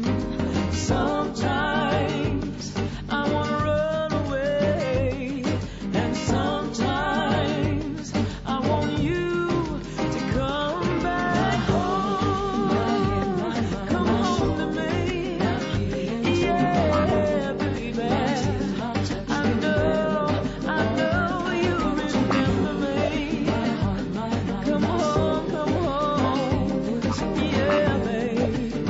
Sometimes I wanna run away. And sometimes I want you to come back home. Come home to me. Yeah, baby. I know you remember me. Come home, yeah, babe.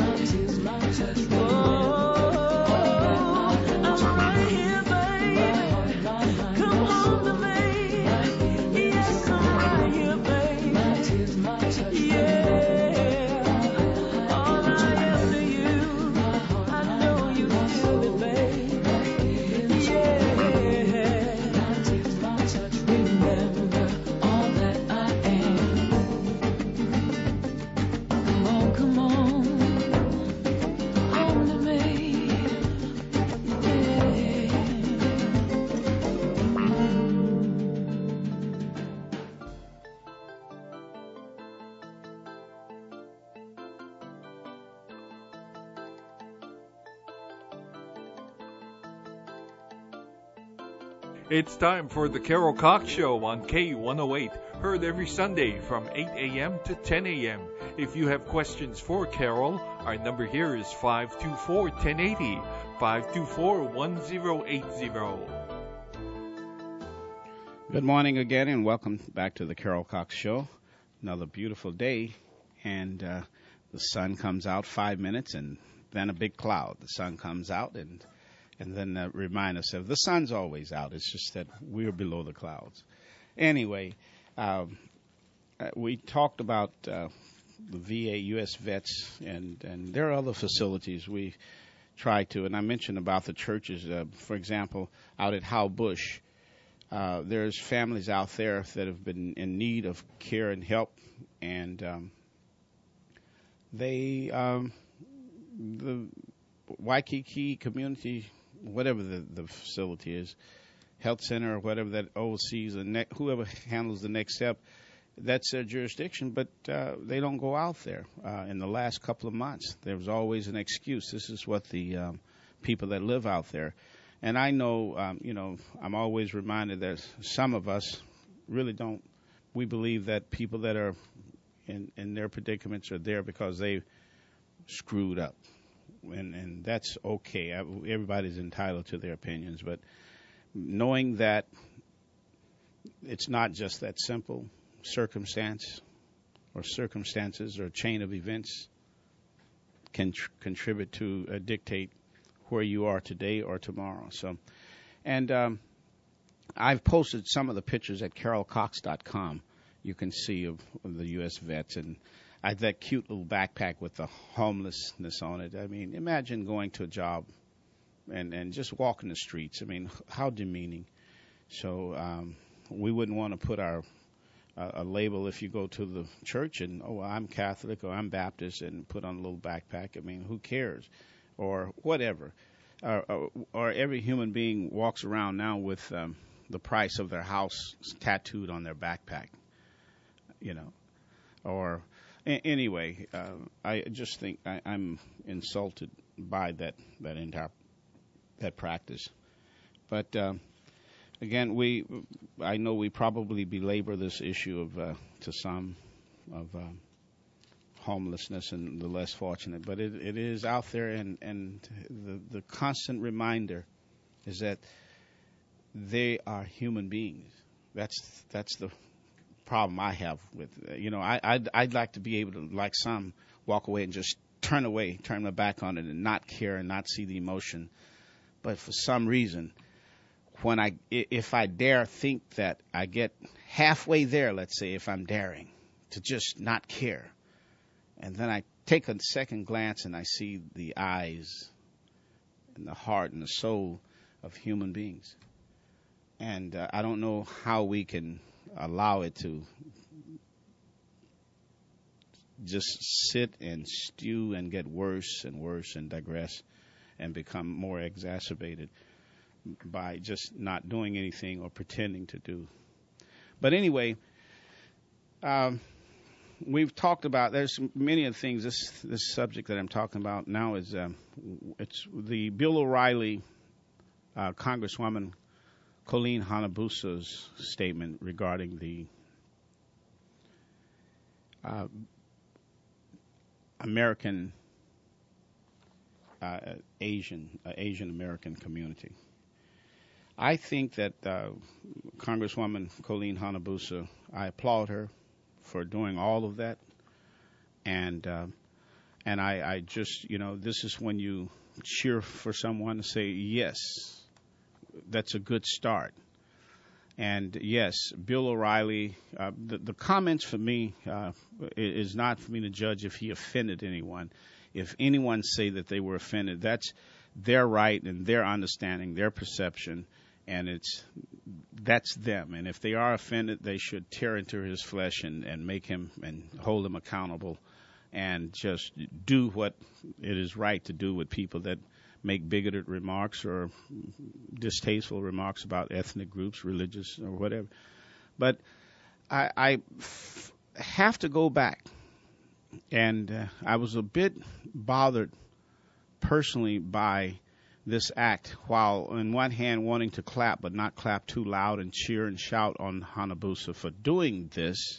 Oh, I'm right here, babe. Come home to me. Yes, I'm right here, babe. Yeah, all I am to you. I know you feel it, babe. Yeah. Remember all that I am. Come on, home to me. Yeah. It's time for the Carol Cox Show on K108, heard every Sunday from 8 a.m. to 10 a.m. If you have questions for Carol, our number here is 524-1080, 524-1080. Good morning again, and welcome back to the Carol Cox Show. Another beautiful day, and the sun comes out 5 minutes, and then a big cloud. The sun comes out, and then remind us of the sun's always out. It's just that we're below the clouds. Anyway, we talked about the VA, U.S. vets, and there are other facilities we try to, and I mentioned about the churches. For example, out at Howe Bush, there's families out there that have been in need of care and help, and Waikiki Community, whatever the facility is, health center or whatever that oversees whoever handles the next step, that's their jurisdiction, but they don't go out there. In the last couple of months, there was always an excuse. This is what the people that live out there. And I know, I'm always reminded that some of us really don't. We believe that people that are in their predicaments are there because they screwed up. And that's okay. Everybody's entitled to their opinions. But knowing that it's not just that simple, circumstances or chain of events can contribute to dictate where you are today or tomorrow. So, and I've posted some of the pictures at carolcox.com. You can see of the U.S. vets and that cute little backpack with the homelessness on it. I mean, imagine going to a job and just walking the streets. I mean, how demeaning. So we wouldn't want to put a label if you go to the church and, I'm Catholic or I'm Baptist and put on a little backpack. I mean, who cares? Or whatever. Or every human being walks around now with the price of their house tattooed on their backpack, Or anyway, I just think I'm insulted by that entire practice. But again, I know we probably belabor this issue of to some of homelessness and the less fortunate, but it is out there, and the constant reminder is that they are human beings. That's the problem I have with I'd like to be able to, like some, walk away and just turn my back on it and not care and not see the emotion. But for some reason, if I dare think that I get halfway there, let's say if I'm daring to just not care, and then I take a second glance and I see the eyes and the heart and the soul of human beings. And I don't know how we can allow it to just sit and stew and get worse and worse and digress and become more exacerbated by just not doing anything or pretending to do. But anyway, we've talked about, there's many of the things, this subject that I'm talking about now is it's the Bill O'Reilly, Congresswoman Colleen Hanabusa's statement regarding the American Asian American community. I think that Congresswoman Colleen Hanabusa, I applaud her for doing all of that, and I just this is when you cheer for someone to say yes. That's a good start. And yes, Bill O'Reilly, the comments for me is not for me to judge if he offended anyone. If anyone say that they were offended, that's their right and their understanding, their perception, and that's them. And if they are offended, they should tear into his flesh and make him and hold him accountable and just do what it is right to do with people that make bigoted remarks or distasteful remarks about ethnic groups, religious, or whatever. But I have to go back, and I was a bit bothered personally by this act, while on one hand wanting to clap, but not clap too loud and cheer and shout on Hanabusa for doing this.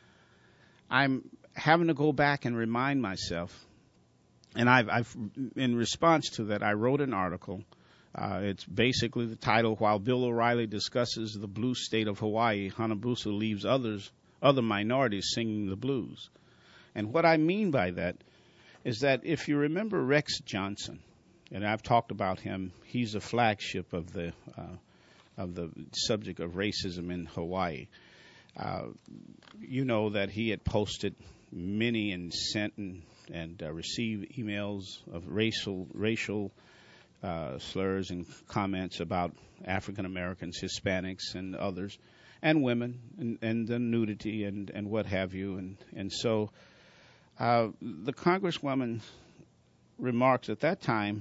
I'm having to go back and remind myself. And I've in response to that, I wrote an article. It's basically the title, While Bill O'Reilly Discusses the Blue State of Hawaii, Hanabusa Leaves Other Minorities Singing the Blues. And what I mean by that is that if you remember Rex Johnson, and I've talked about him, he's a flagship of the subject of racism in Hawaii. You know that he had posted many and sent and received emails of racial slurs and comments about African Americans, Hispanics, and others, and women, and the nudity and what have you. And so the Congresswoman remarks at that time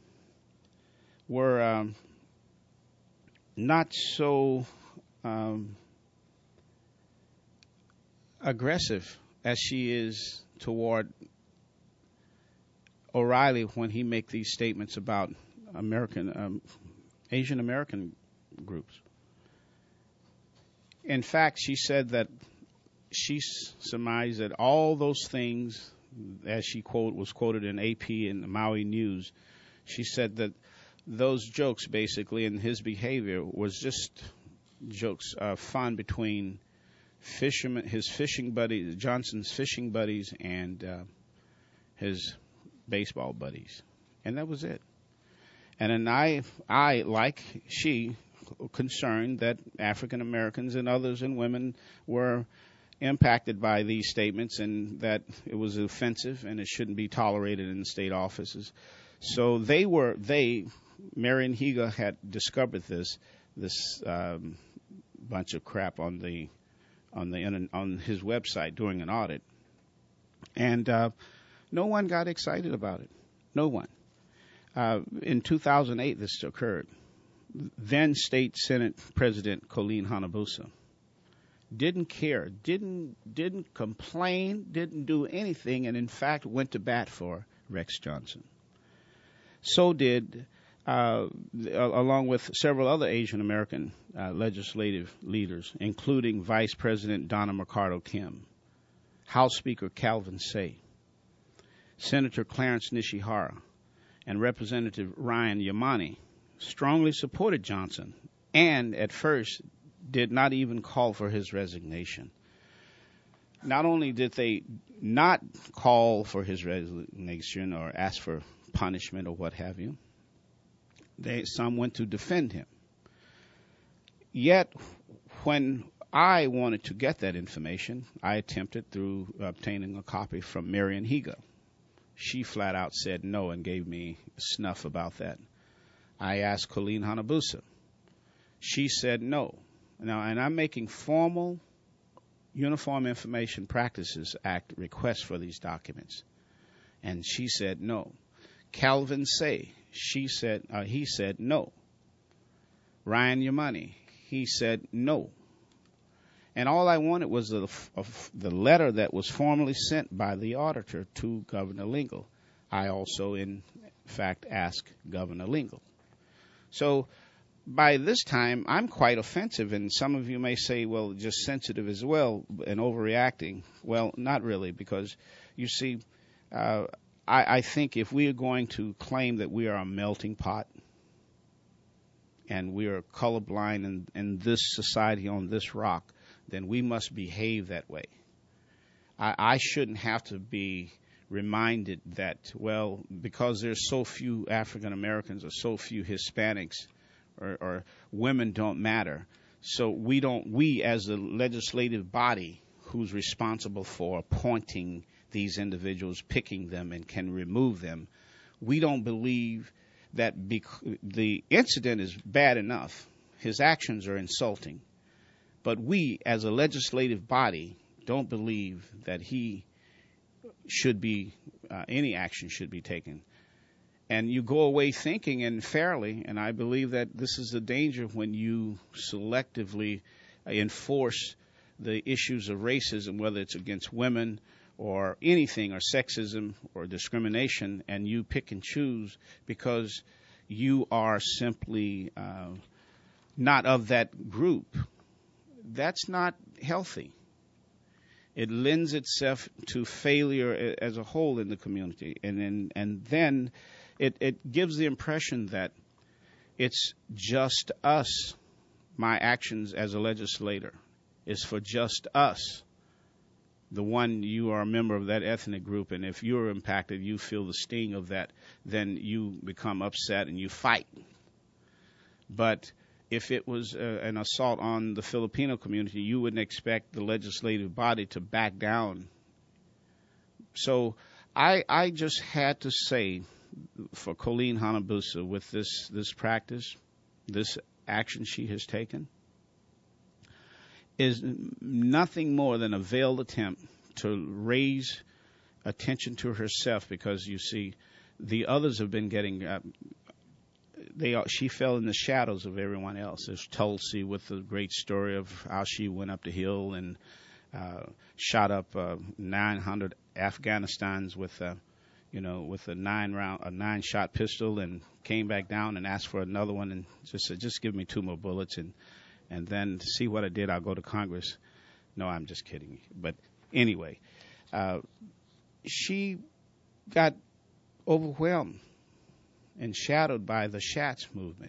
were not so aggressive as she is toward O'Reilly when he make these statements about Asian American groups. In fact, she said that she surmised that all those things, as she was quoted in AP and the Maui News, she said that those jokes basically and his behavior was just jokes, fun between fishermen, his fishing buddies, Johnson's fishing buddies, and his baseball buddies, and that was it. And then I like she, concerned that African Americans and others and women were impacted by these statements and that it was offensive and it shouldn't be tolerated in state offices. So Marion Higa had discovered this bunch of crap on his website during an audit, and no one got excited about it. No one. In 2008, this occurred. Then State Senate President Colleen Hanabusa didn't care, didn't complain, didn't do anything, and in fact went to bat for Rex Johnson. So did, along with several other Asian American legislative leaders, including Vice President Donna Mercado Kim, House Speaker Calvin Say, Senator Clarence Nishihara, and Representative Ryan Yamani strongly supported Johnson and at first did not even call for his resignation. Not only did they not call for his resignation or ask for punishment or what have you, some went to defend him. Yet, when I wanted to get that information, I attempted through obtaining a copy from Marion Higa. She flat out said no and gave me snuff about that. I asked Colleen Hanabusa. She said no. Now, and I'm making formal Uniform Information Practices Act requests for these documents. And she said no. Calvin Say, he said no. Ryan Yamani, he said no. And all I wanted was the letter that was formally sent by the auditor to Governor Lingle. I also, in fact, asked Governor Lingle. So by this time, I'm quite offensive, and some of you may say, well, just sensitive as well and overreacting. Well, not really, because, you see, I think if we are going to claim that we are a melting pot and we are colorblind in this society on this rock, then we must behave that way. I shouldn't have to be reminded that, well, because there's so few African Americans or so few Hispanics or women don't matter. So we as the legislative body who's responsible for appointing these individuals, picking them and can remove them, we don't believe that the incident is bad enough. His actions are insulting. But we, as a legislative body, don't believe that he should be, any action should be taken. And you go away thinking, and fairly, and I believe that this is the danger when you selectively enforce the issues of racism, whether it's against women or anything, or sexism or discrimination, and you pick and choose because you are simply not of that group. That's not healthy. It lends itself to failure as a whole in the community, and then it gives the impression that it's just us. My actions as a legislator is for just us. The one, you are a member of that ethnic group, and if you're impacted, you feel the sting of that, then you become upset and you fight. But if it was an assault on the Filipino community, you wouldn't expect the legislative body to back down. So I just had to say, for Colleen Hanabusa, with this practice, this action she has taken, is nothing more than a veiled attempt to raise attention to herself, because you see, the others have been getting. She fell in the shadows of everyone else. There's Tulsi with the great story of how she went up the hill and shot up 900 Afghanistans with a 9-shot pistol, and came back down and asked for another one, and just said, just give me 2 more bullets, and then to see what I did, I'll go to Congress. No, I'm just kidding. But anyway, she got overwhelmed and shadowed by the Schatz movement.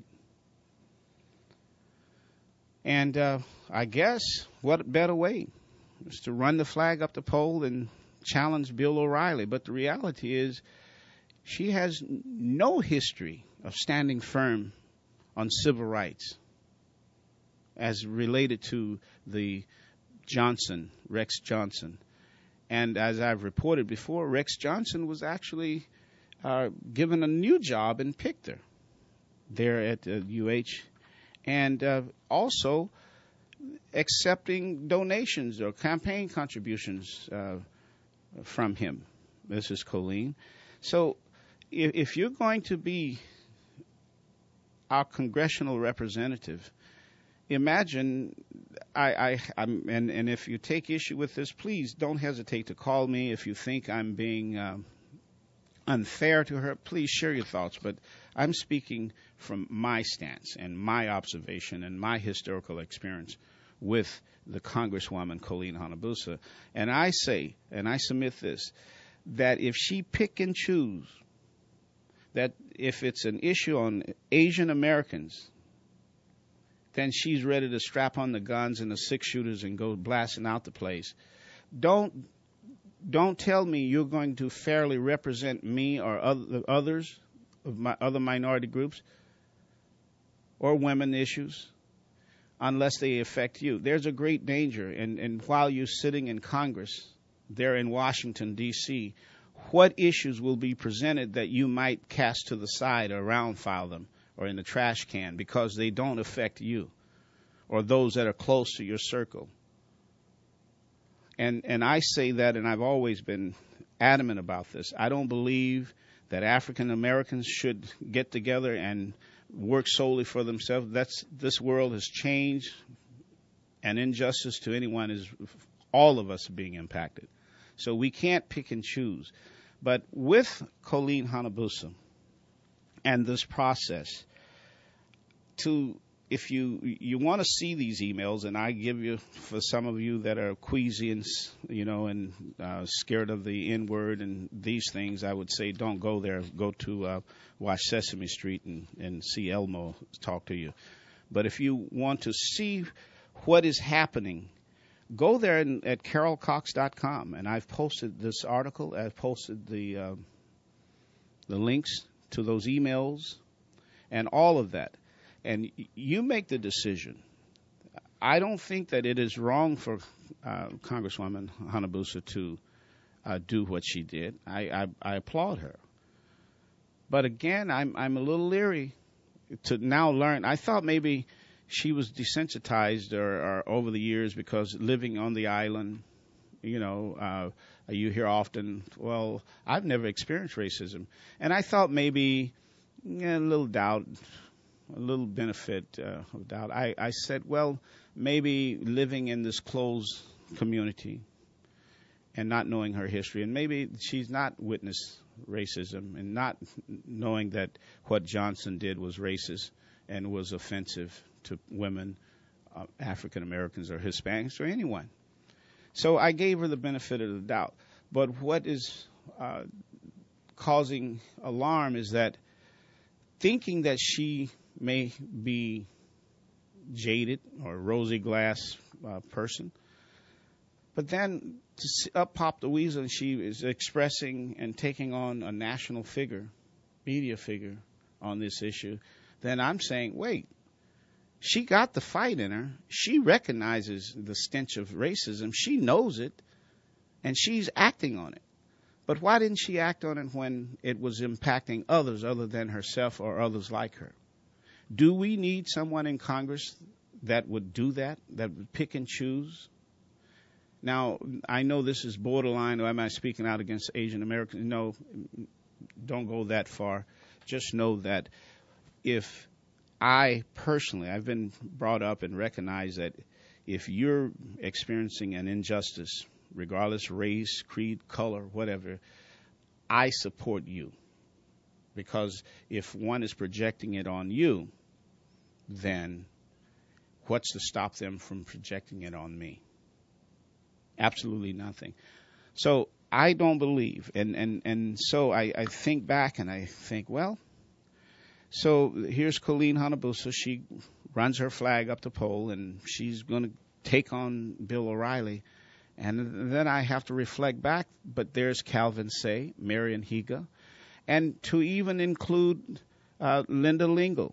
And I guess what better way is to run the flag up the pole and challenge Bill O'Reilly. But the reality is she has no history of standing firm on civil rights as related to the Rex Johnson. And as I've reported before, Rex Johnson was actually given a new job and picked her there at UH, and also accepting donations or campaign contributions from him, Mrs. Colleen. So if you're going to be our congressional representative, imagine, and if you take issue with this, please don't hesitate to call me. If you think I'm being unfair to her, please share your thoughts. But I'm speaking from my stance and my observation and my historical experience with the Congresswoman Colleen Hanabusa. And I say, and I submit this, that if she pick and choose, that if it's an issue on Asian Americans, then she's ready to strap on the guns and the 6-shooters and go blasting out the place. Don't tell me you're going to fairly represent me or others of my other minority groups or women issues unless they affect you. There's a great danger. And while you're sitting in Congress there in Washington, D.C., what issues will be presented that you might cast to the side or round file them or in the trash can because they don't affect you or those that are close to your circle? And I say that, and I've always been adamant about this. I don't believe that African Americans should get together and work solely for themselves. This world has changed, and injustice to anyone is all of us being impacted. So we can't pick and choose. But with Colleen Hanabusa and this process, if you want to see these emails, and I give you, for some of you that are queasians, and scared of the N-word and these things, I would say don't go there. Go to watch Sesame Street and see Elmo talk to you. But if you want to see what is happening, go there at carolcox.com, and I've posted this article. I've posted the links to those emails and all of that. And you make the decision. I don't think that it is wrong for Congresswoman Hanabusa to do what she did. I applaud her. But again, I'm a little leery to now learn. I thought maybe she was desensitized or over the years because living on the island, you hear often, well, I've never experienced racism. And I thought maybe a little doubt, a little benefit of doubt. I said, well, maybe living in this closed community and not knowing her history, and maybe she's not witnessed racism and not knowing that what Johnson did was racist and was offensive to women, African Americans or Hispanics or anyone. So I gave her the benefit of the doubt. But what is causing alarm is that thinking that she may be jaded or rosy glass person, but then up popped the weasel and she is expressing and taking on a national figure, media figure on this issue, then I'm saying, wait, she got the fight in her. She recognizes the stench of racism. She knows it, and she's acting on it. But why didn't she act on it when it was impacting others other than herself or others like her? Do we need someone in Congress that would do that would pick and choose? Now, I know this is borderline, or am I speaking out against Asian Americans? No, don't go that far. Just know that if I personally, I've been brought up and recognized that if you're experiencing an injustice, regardless race, creed, color, whatever, I support you. Because if one is projecting it on you, then what's to stop them from projecting it on me? Absolutely nothing. So I don't believe, and so I think back and I think, well, so here's Colleen Hanabusa. She runs her flag up the pole, and she's going to take on Bill O'Reilly. And then I have to reflect back, but there's Calvin Say, Marion Higa, and to even include Linda Lingle,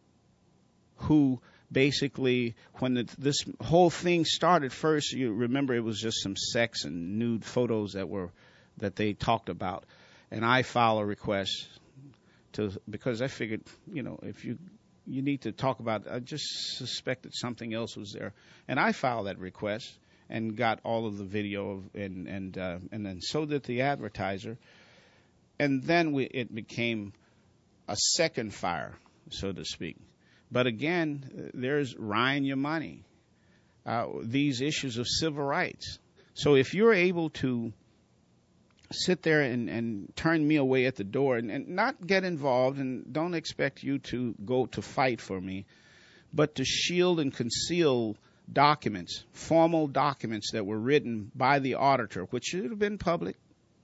who basically, when this whole thing started, first, you remember it was just some sex and nude photos that they talked about. And I filed a request because I figured, if you need to talk about, I just suspected something else was there. And I filed that request and got all of the video and then so did the advertiser. And then it became a second fire, so to speak. But again, there's Ryan Yamani, these issues of civil rights. So if you're able to sit there and turn me away at the door and not get involved, and don't expect you to go to fight for me, but to shield and conceal documents, formal documents that were written by the auditor, which should have been public,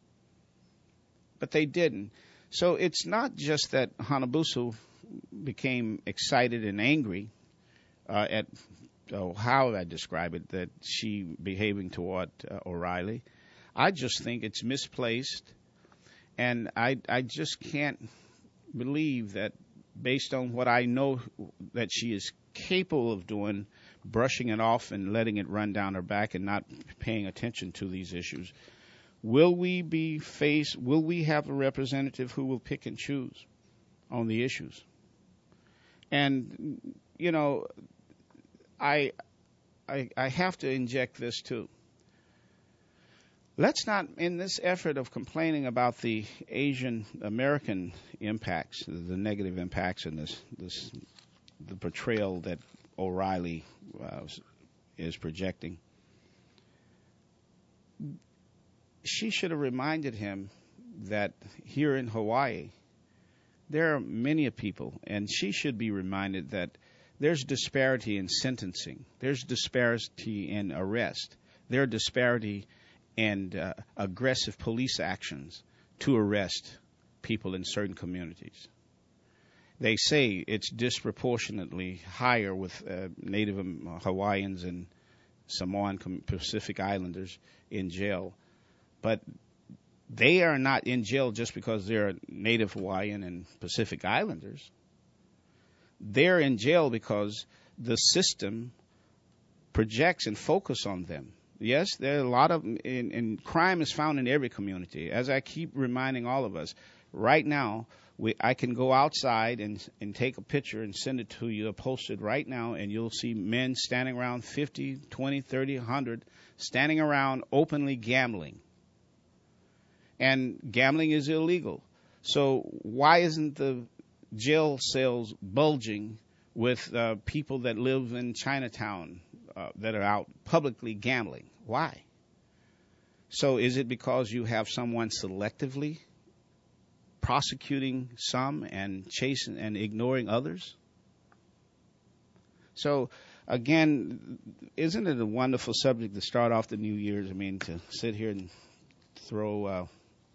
but they didn't. So it's not just that Hanabusa became excited and angry at how I describe it, that she behaving toward O'Reilly. I just think it's misplaced, and I just can't believe that based on what I know that she is capable of doing, brushing it off and letting it run down her back and not paying attention to these issues. Will we have a representative who will pick and choose on the issues? And, I have to inject this too. Let's not, in this effort of complaining about the Asian American impacts, the negative impacts in the portrayal that O'Reilly is projecting, she should have reminded him that here in Hawaii, there are many people, and she should be reminded that there's disparity in sentencing. There's disparity in arrest. There's disparity in aggressive police actions to arrest people in certain communities. They say it's disproportionately higher with Native Hawaiians and Samoan Pacific Islanders in jail. But they are not in jail just because they're Native Hawaiian and Pacific Islanders. They're in jail because the system projects and focuses on them. Yes, there are a lot of, and crime is found in every community. As I keep reminding all of us, right now, I can go outside and take a picture and send it to you, post it right now, and you'll see men standing around 50, 20, 30, 100, standing around openly gambling. And gambling is illegal. So why isn't the jail cells bulging with people that live in Chinatown that are out publicly gambling? Why? So is it because you have someone selectively prosecuting some and chasing and ignoring others? So again, isn't it a wonderful subject to start off the New Year's? I mean, to sit here and throw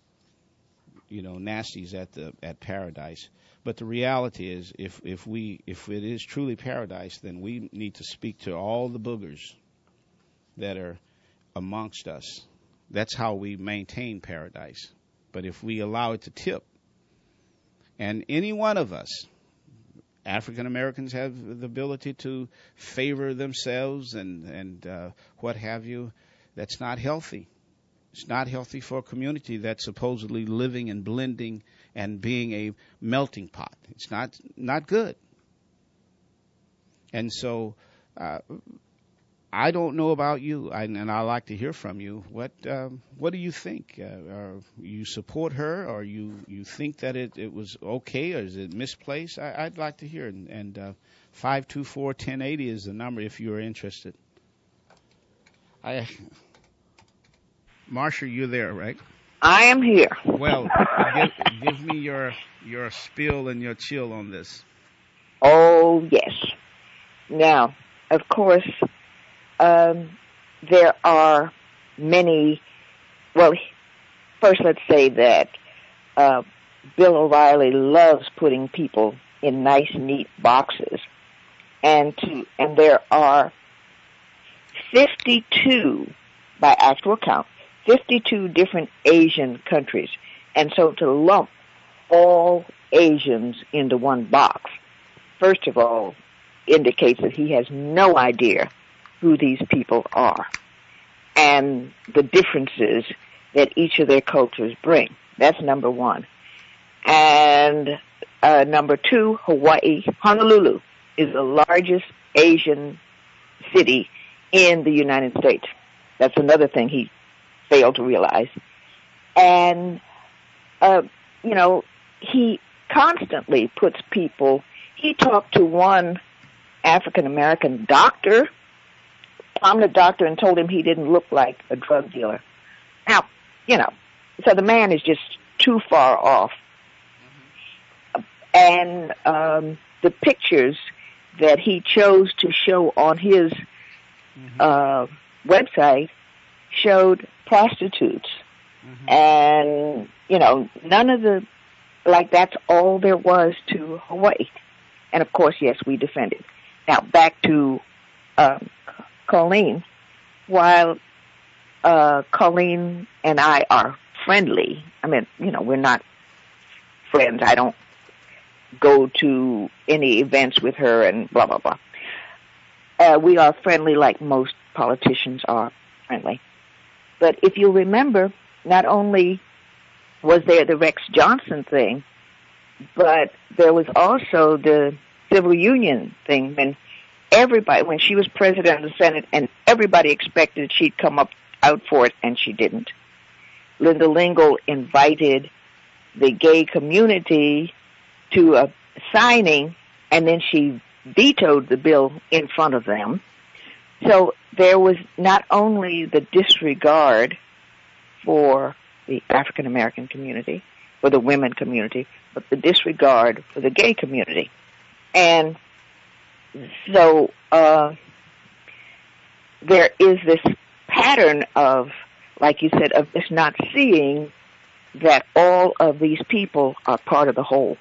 nasties at paradise. But the reality is, if it is truly paradise, then we need to speak to all the boogers that are amongst us. That's how we maintain paradise. But if we allow it to tip, and any one of us, African Americans have the ability to favor themselves and what have you, that's not healthy. It's not healthy for a community that's supposedly living and blending and being a melting pot. It's not good. And so I don't know about you, and I'd like to hear from you. What do you think? You support her, or you think that it was okay, or is it misplaced? I'd like to hear. And 524-1080 is the number if you are interested. Marsha, you're there, right? I am here. Well, give me your spiel and your chill on this. Oh, yes. Now, of course, there are many. Well, first let's say that Bill O'Reilly loves putting people in nice, neat boxes. And there are 52, by actual count, 52 different Asian countries. And so to lump all Asians into one box, first of all, indicates that he has no idea who these people are and the differences that each of their cultures bring. That's number one. And number two, Hawaii, Honolulu is the largest Asian city in the United States. That's another thing he failed to realize. And, he constantly puts people, he talked to one African-American doctor, prominent doctor, and told him he didn't look like a drug dealer. Now, so the man is just too far off. And the pictures that he chose to show on his website showed prostitutes. And, none of that's all there was to Hawaii. And of course, yes, we defended. Now, back to Colleen. While Colleen and I are friendly, we're not friends. I don't go to any events with her and blah, blah, blah. We are friendly like most politicians are friendly. But if you remember, not only was there the Rex Johnson thing, but there was also the civil union thing when she was president of the Senate, and everybody expected she'd come out for it, and she didn't. Linda Lingle invited the gay community to a signing, and then she vetoed the bill in front of them. So there was not only the disregard for the African American community, for the women community, but the disregard for the gay community. And so there is this pattern of, like you said, of just not seeing that all of these people are part of the whole.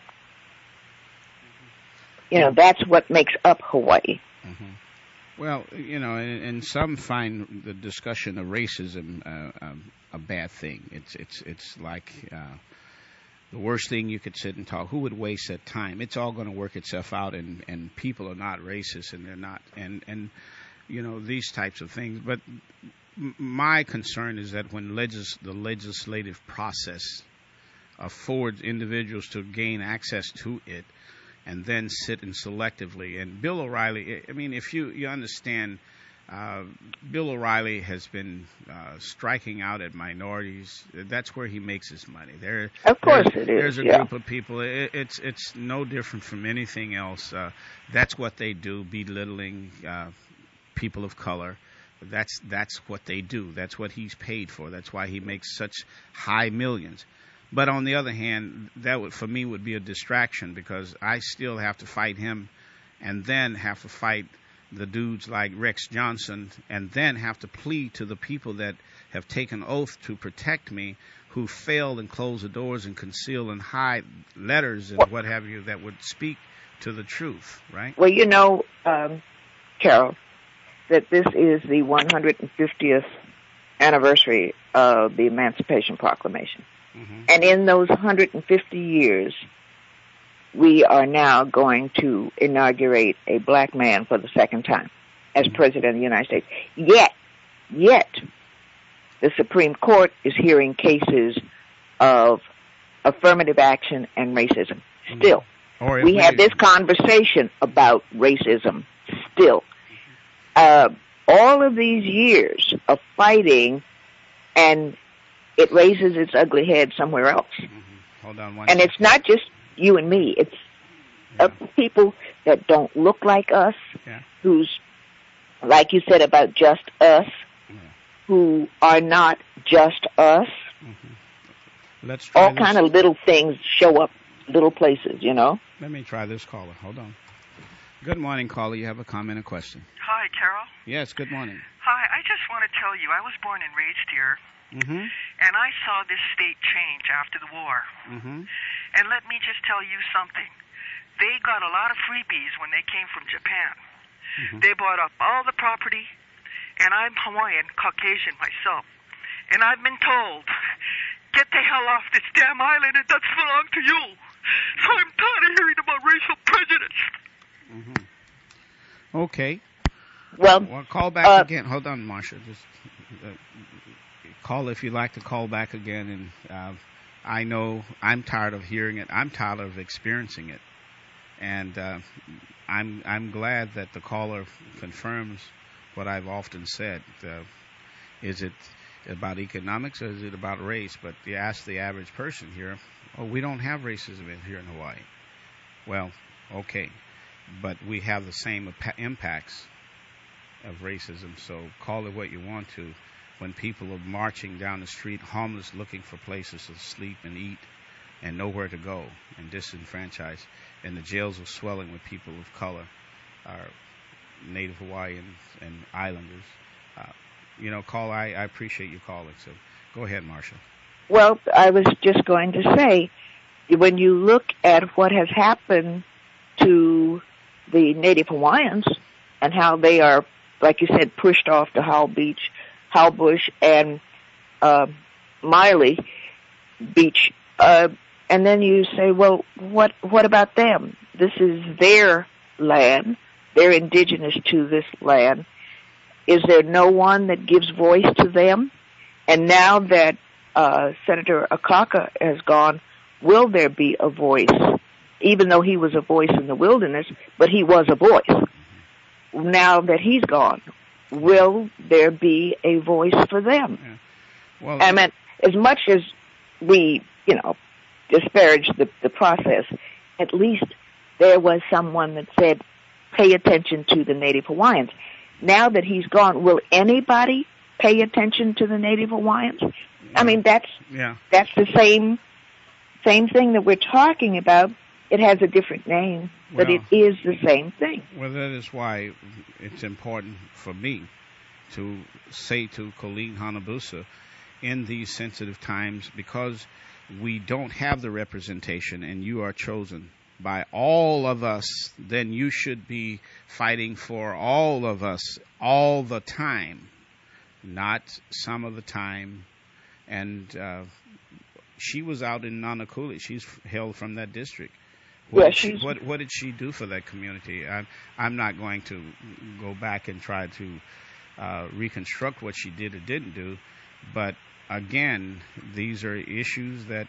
That's what makes up Hawaii. Mm-hmm. Well, and some find the discussion of racism a bad thing. It's like the worst thing you could sit and talk. Who would waste that time? It's all going to work itself out, and people are not racist, and they're not, and these types of things. But my concern is that when the legislative process affords individuals to gain access to it, and then sit and selectively. And Bill O'Reilly, if you understand, Bill O'Reilly has been striking out at minorities. That's where he makes his money. Of course it is. There's a group of people. It's no different from anything else. That's what they do, belittling people of color. That's what they do. That's what he's paid for. That's why he makes such high millions. But on the other hand, that for me would be a distraction, because I still have to fight him, and then have to fight the dudes like Rex Johnson, and then have to plead to the people that have taken oath to protect me, who failed and closed the doors and conceal and hide letters and what have you that would speak to the truth, right? Well, Carol, that this is the 150th anniversary of the Emancipation Proclamation. Mm-hmm. And in those 150 years, we are now going to inaugurate a black man for the second time as President of the United States. Yet, the Supreme Court is hearing cases of affirmative action and racism. Still. We have this conversation about racism. Still. All all of these years of fighting, and it raises its ugly head somewhere else. Hold on one And second. it's not just you and me. It's people that don't look like us, who's, like you said about just us, who are not just us. Let's try All this. kind of little things show up, little places, you know. Let me try this caller. Hold on. Good morning, caller. You have a comment or question? Hi, Carol. Yes, good morning. Hi, I just want to tell you, I was born and raised here, Mm-hmm. and I saw this state change after the war. Mm-hmm. And let me just tell you something. They got a lot of freebies when they came from Japan. They bought up all the property, and I'm Hawaiian, Caucasian myself. And I've been told, get the hell off this damn island, it doesn't belong to you. So I'm tired of hearing about racial prejudice. Okay. Well, call back again. Hold on, Marsha. Just call if you'd like to call back again. And I know I'm tired of hearing it. I'm tired of experiencing it. And I'm glad that the caller confirms what I've often said. Is it about economics or is it about race? But you ask the average person here, we don't have racism here in Hawaii. Well, okay. But we have the same impacts of racism, so call it what you want to. When people are marching down the street, homeless, looking for places to sleep and eat and nowhere to go and disenfranchised, and the jails are swelling with people of color, our Native Hawaiians and Islanders. Call. I appreciate you calling, so go ahead, Marsha. Well, I was just going to say, when you look at what has happened to the Native Hawaiians and how they are, like you said, pushed off to Howell Bush and Miley Beach, and then you say, well, what about them? This is their land. They're indigenous to this land. Is there no one that gives voice to them? And now that Senator Akaka has gone, will there be a voice? Even though he was a voice in the wilderness, but he was a voice. Now that he's gone, will there be a voice for them? Yeah. Well, I mean, as much as we, disparage the process, at least there was someone that said, pay attention to the Native Hawaiians. Now that he's gone, will anybody pay attention to the Native Hawaiians? I mean, that's the same thing that we're talking about. It has a different name, but it is the same thing. Well, that is why it's important for me to say to Colleen Hanabusa in these sensitive times, because we don't have the representation and you are chosen by all of us, then you should be fighting for all of us all the time, not some of the time. And she was out in Nanakuli. She's hailed from that district. What did she do for that community? I'm not going to go back and try to reconstruct what she did or didn't do, but again, these are issues that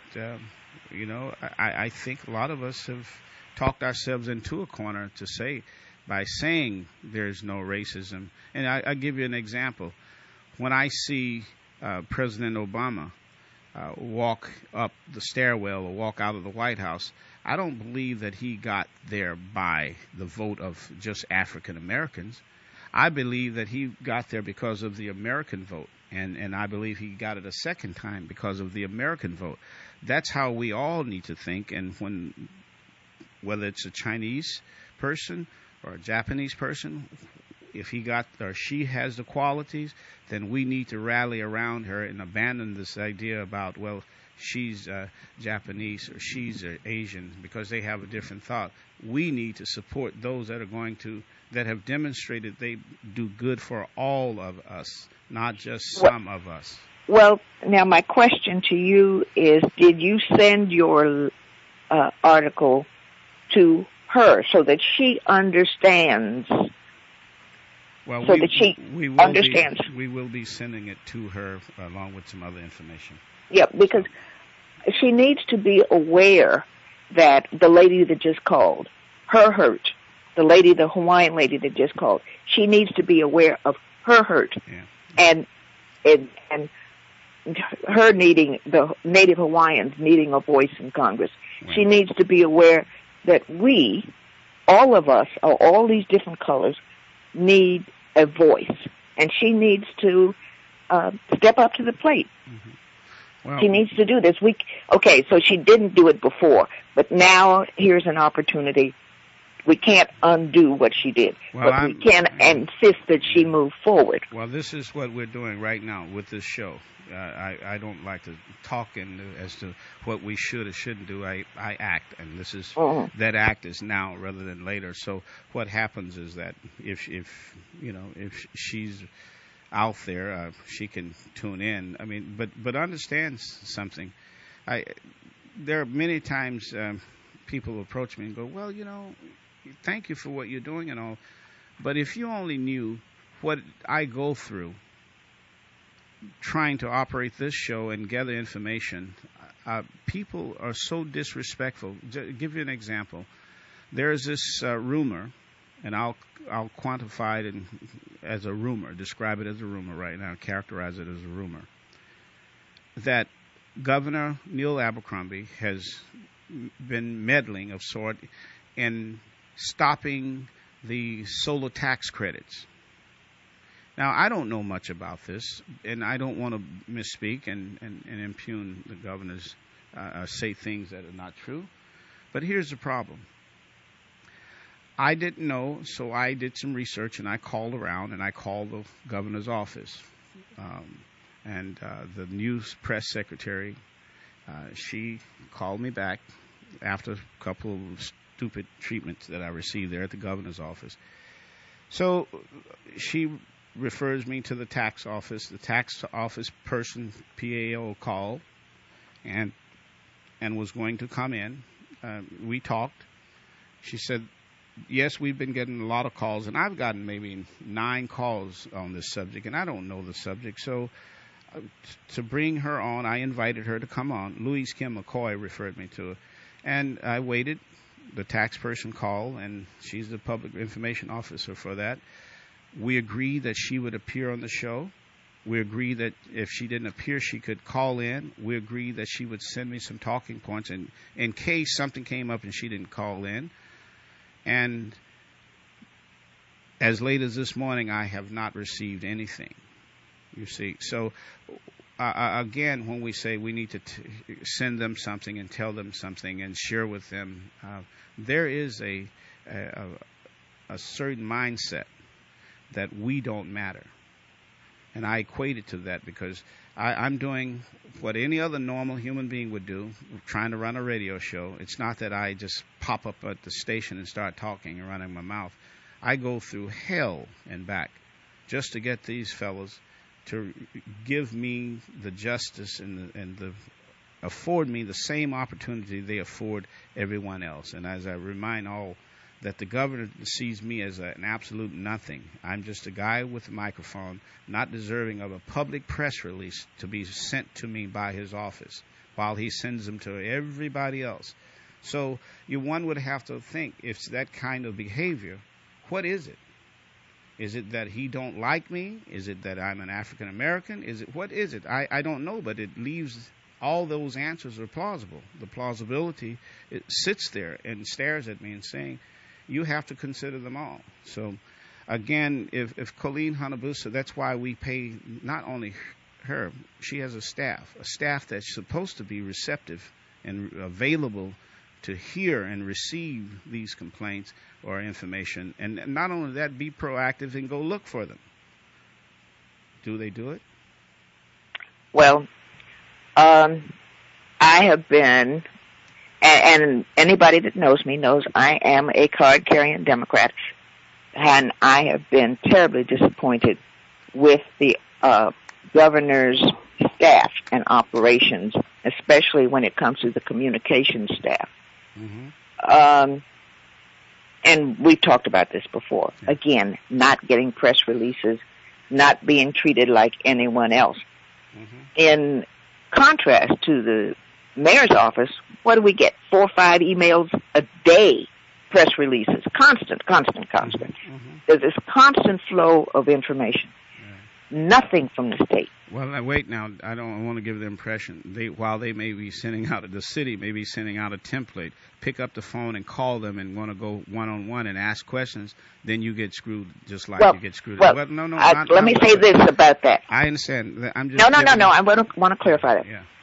I think a lot of us have talked ourselves into a corner to say by saying there's no racism. And I'll give you an example. When I see President Obama walk up the stairwell or walk out of the White House, I don't believe that he got there by the vote of just African Americans. I believe that he got there because of the American vote, and I believe he got it a second time because of the American vote. That's how we all need to think, and whether it's a Chinese person or a Japanese person, if he got or she has the qualities, then we need to rally around her and abandon this idea about, well, she's Japanese or she's Asian, because they have a different thought. We need to support those that have demonstrated they do good for all of us, not just some of us. Well, now my question to you is, did you send your article to her so that she understands? Well, so that she understands. We will be sending it to her along with some other information. Yeah, because she needs to be aware that the lady that just called, the Hawaiian lady that just called, she needs to be aware of her hurt, Yeah. and her needing, the Native Hawaiians needing a voice in Congress. Right. She needs to be aware that we, all of us, all these different colors, need a voice, and she needs to step up to the plate. Well, She needs to do this. Okay, so she didn't do it before, but now here's an opportunity. We can't undo what she did, Well, but we can insist that she move forward. Well, this is what we're doing right now with this show. I don't like to talk as to what we should or shouldn't do. I act, and this is that act is now rather than later. So what happens is that if she's out there, she can tune in. I mean, but understand something. There are many times people approach me and go, well, thank you for what you're doing and all, but if you only knew what I go through trying to operate this show and gather information, people are so disrespectful. Give you an example. There's this rumor, and I'll quantify it as a rumor, describe it as a rumor right now, characterize it as a rumor, that Governor Neil Abercrombie has been meddling of sort in stopping the solar tax credits. Now, I don't know much about this, and I don't want to misspeak and impugn the governor's, say things that are not true. But here's the problem. I didn't know, so I did some research, and I called around, and I called the governor's office. And the news press secretary, she called me back after a couple of stupid treatments that I received there at the governor's office. So she refers me to the tax office. The tax office person, PAO, called and was going to come in. We talked. She said, yes, we've been getting a lot of calls, and I've gotten maybe 9 calls on this subject, and I don't know the subject. So to bring her on, I invited her to come on. Louise Kim McCoy referred me to her. And I waited. The tax person called, and she's the public information officer for that. We agreed that she would appear on the show. We agreed that if she didn't appear, she could call in. We agreed that she would send me some talking points in case something came up and she didn't call in. And as late as this morning, I have not received anything, you see. So, again, when we say we need to send them something and tell them something and share with them, there is a certain mindset that we don't matter. And I equate it to that because I'm doing what any other normal human being would do, trying to run a radio show. It's not that I just pop up at the station and start talking and running my mouth. I go through hell and back just to get these fellows to give me the justice and afford me the same opportunity they afford everyone else. And as I remind all that the governor sees me as an absolute nothing. I'm just a guy with a microphone, not deserving of a public press release to be sent to me by his office, while he sends them to everybody else. So one would have to think, if it's that kind of behavior, what is it? Is it that he don't like me? Is it that I'm an African American? What is it? I don't know, but it leaves all those answers are plausible. The plausibility, it sits there and stares at me and saying, you have to consider them all. So, again, if Colleen Hanabusa, that's why we pay not only her, she has a staff that's supposed to be receptive and available to hear and receive these complaints or information. And not only that, be proactive and go look for them. Do they do it? Well, I have been, and anybody that knows me knows I am a card-carrying Democrat, and I have been terribly disappointed with the governor's staff and operations, especially when it comes to the communications staff. Mm-hmm. And we've talked about this before. Yeah. Again, not getting press releases, not being treated like anyone else. Mm-hmm. In contrast to the mayor's office, what do we get? 4 or 5 emails a day, press releases, constant. Mm-hmm. There's this constant flow of information. nothing from the state. Well, wait now. I don't want to give the impression while they may be sending out the city may be sending out a template. Pick up the phone and call them and want to go one-on-one and ask questions. Then you get screwed just like you get screwed. Well, no. Let me say this about that. I understand. I'm just No. I want to clarify that. Yeah.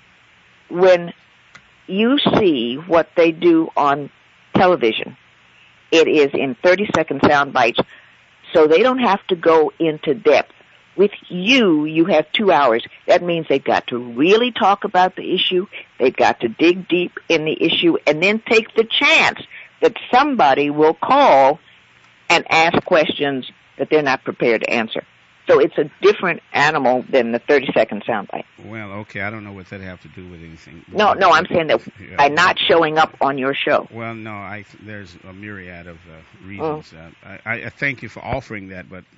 When you see what they do on television, it is in 30-second sound bites, so they don't have to go into depth. With you have 2 hours. That means they've got to really talk about the issue. They've got to dig deep in the issue and then take the chance that somebody will call and ask questions that they're not prepared to answer. So it's a different animal than the 30-second soundbite. Well, okay, I don't know what that have to do with anything. No, I'm saying that by not showing up on your show. Well, no, there's a myriad of reasons. I thank you for offering that, but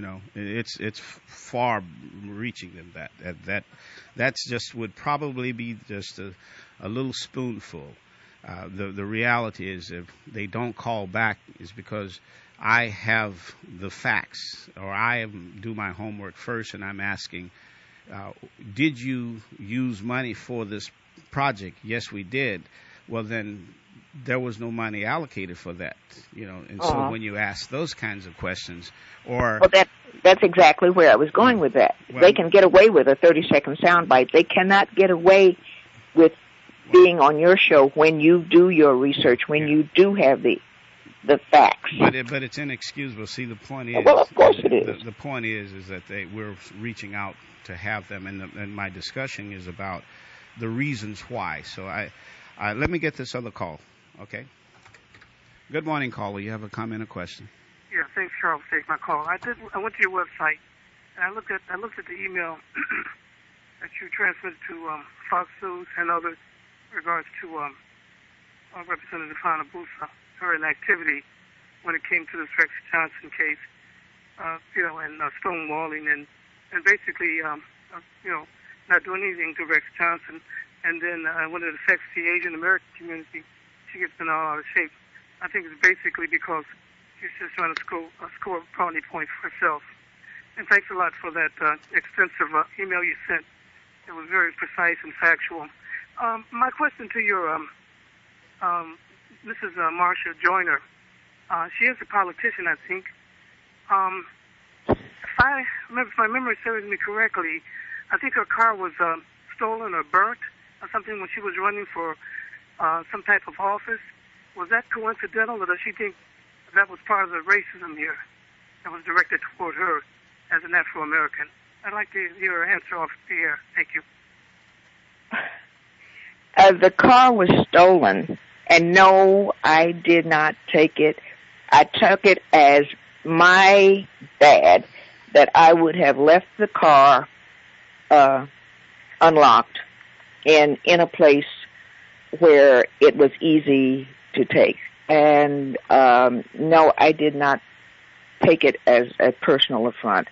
it's far reaching than that. That's just would probably be just a little spoonful. The reality is if they don't call back is because I have the facts, or I do my homework first, and I'm asking, did you use money for this project? Yes, we did. Well, then there was no money allocated for that, And so when you ask those kinds of questions, or that's exactly where I was going with that. Well, they can get away with a 30-second soundbite. They cannot get away with being on your show when you do your research, when you do have the facts. But it's inexcusable. See, the point is, well, of course it is. The point is that we're reaching out to have them, and my discussion is about the reasons why. So let me get this other call. Okay. Good morning, caller. You have a comment or question? Yeah, thanks, Charles, for taking my call. I went to your website and I looked at the email that you transmitted to Fox News and others in regards to Representative Hannah Busa, her inactivity when it came to this Rex Johnson case, and stonewalling and basically, not doing anything to Rex Johnson. And then when it affects the Asian American community, she gets been all out of shape. I think it's basically because she's just trying to score brownie points for herself. And thanks a lot for that extensive email you sent. It was very precise and factual. My question to your Mrs. Marsha Joyner, she is a politician, I think. If my memory serves me correctly, I think her car was stolen or burnt or something when she was running for some type of office. Was that coincidental, or does she think that was part of the racism here that was directed toward her as an Afro-American? I'd like to hear her answer off the air. Thank you. The car was stolen, and no, I did not take it. I took it as my bad that I would have left the car unlocked in a place where it was easy to take. And no, I did not take it as a personal affront.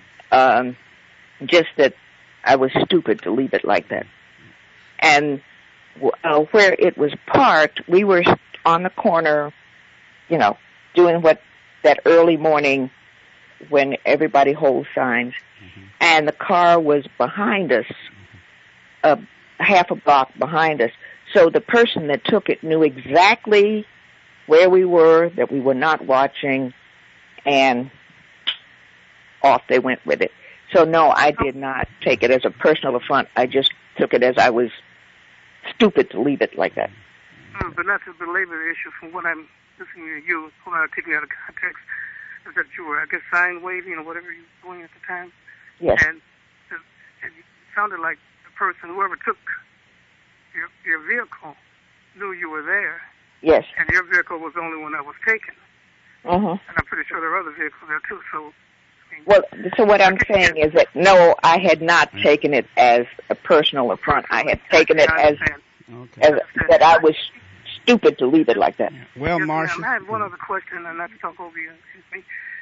Just that I was stupid to leave it like that. And where it was parked, we were on the corner, doing what that early morning when everybody holds signs. Mm-hmm. And the car was behind us, half a block behind us. So the person that took it knew exactly where we were, that we were not watching, and off they went with it. So no, I did not take it as a personal affront. I just took it as I was stupid to leave it like that. But not to belabor the issue, from what I'm listening to you, taking it out of context, is that you were, I guess, sign waving or whatever you were doing at the time. Yes. And it sounded like the person, whoever took your vehicle, knew you were there. Yes. And your vehicle was the only one that was taken. Mm-hmm. And I'm pretty sure there are other vehicles there too. So. Well, so what I'm saying is that no, I had not taken it as a personal affront. I had taken it as that I was stupid to leave it like that. Well, yes, Marsha, I had one other question, and not to talk over you. Excuse me.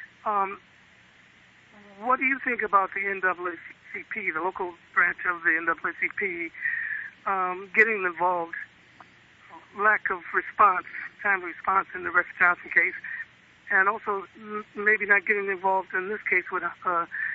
What do you think about the NAACP, the local branch of the NAACP, getting involved? Lack of response, timely response in the Rex Johnson case, and also maybe not getting involved in this case with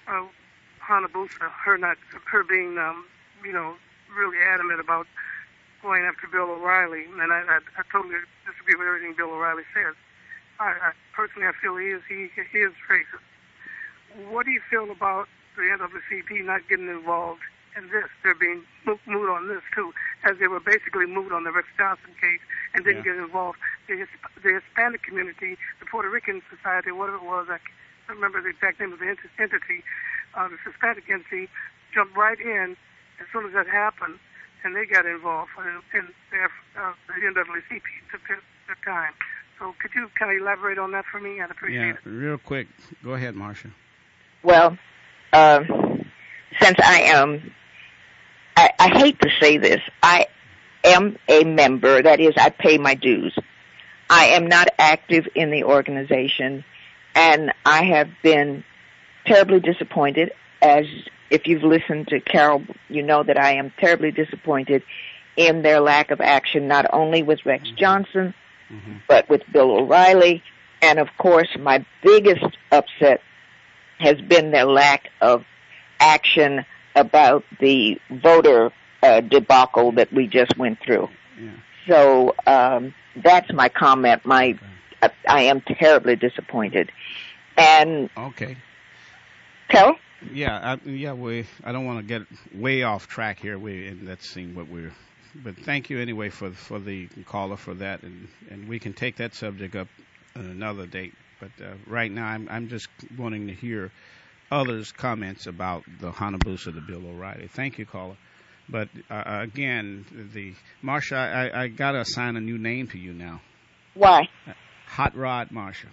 Hanabusa, her being, really adamant about going after Bill O'Reilly, and I totally disagree with everything Bill O'Reilly says. I personally, I feel he is racist. What do you feel about the NAACP not getting involved in this? They're being moved on this too, as they were basically moved on the Rex Johnson case and didn't get involved. The Hispanic community, the Puerto Rican Society, whatever it was, I can't remember the exact name of the entity, the Hispanic entity jumped right in as soon as that happened, and they got involved. And the NAACP took their time. So could you kind of elaborate on that for me? I'd appreciate it. Real quick. Go ahead, Marcia. Well, since I hate to say this, I am a member. That is, I pay my dues. I am not active in the organization, and I have been terribly disappointed. As if you've listened to Carol, you know that I am terribly disappointed in their lack of action, not only with Rex Johnson, but with Bill O'Reilly. And, of course, my biggest upset has been their lack of action about the voter debacle that we just went through. Yeah. So that's my comment. I am terribly disappointed. And okay. Carol? Yeah, I don't want to get way off track here. Let's see what we're. But thank you anyway for the caller for that, and we can take that subject up on another date. But right now, I'm just wanting to hear others' comments about the Hanabusa to Bill O'Reilly. Thank you, caller. But again, Marsha, I gotta assign a new name to you now. Why? Hot Rod Marsha.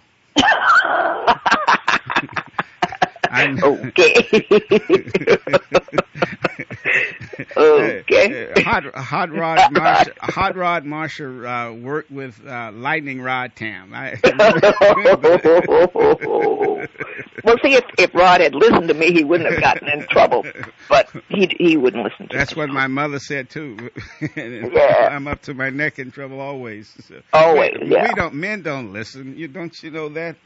Okay. Okay. Hot Rod Marsha worked with Lightning Rod Tam. Well, see, if Rod had listened to me, he wouldn't have gotten in trouble. But he wouldn't listen to me. That's what my mother said too. Yeah. I'm up to my neck in trouble always. So always. Yeah. Men don't listen. Don't you know that?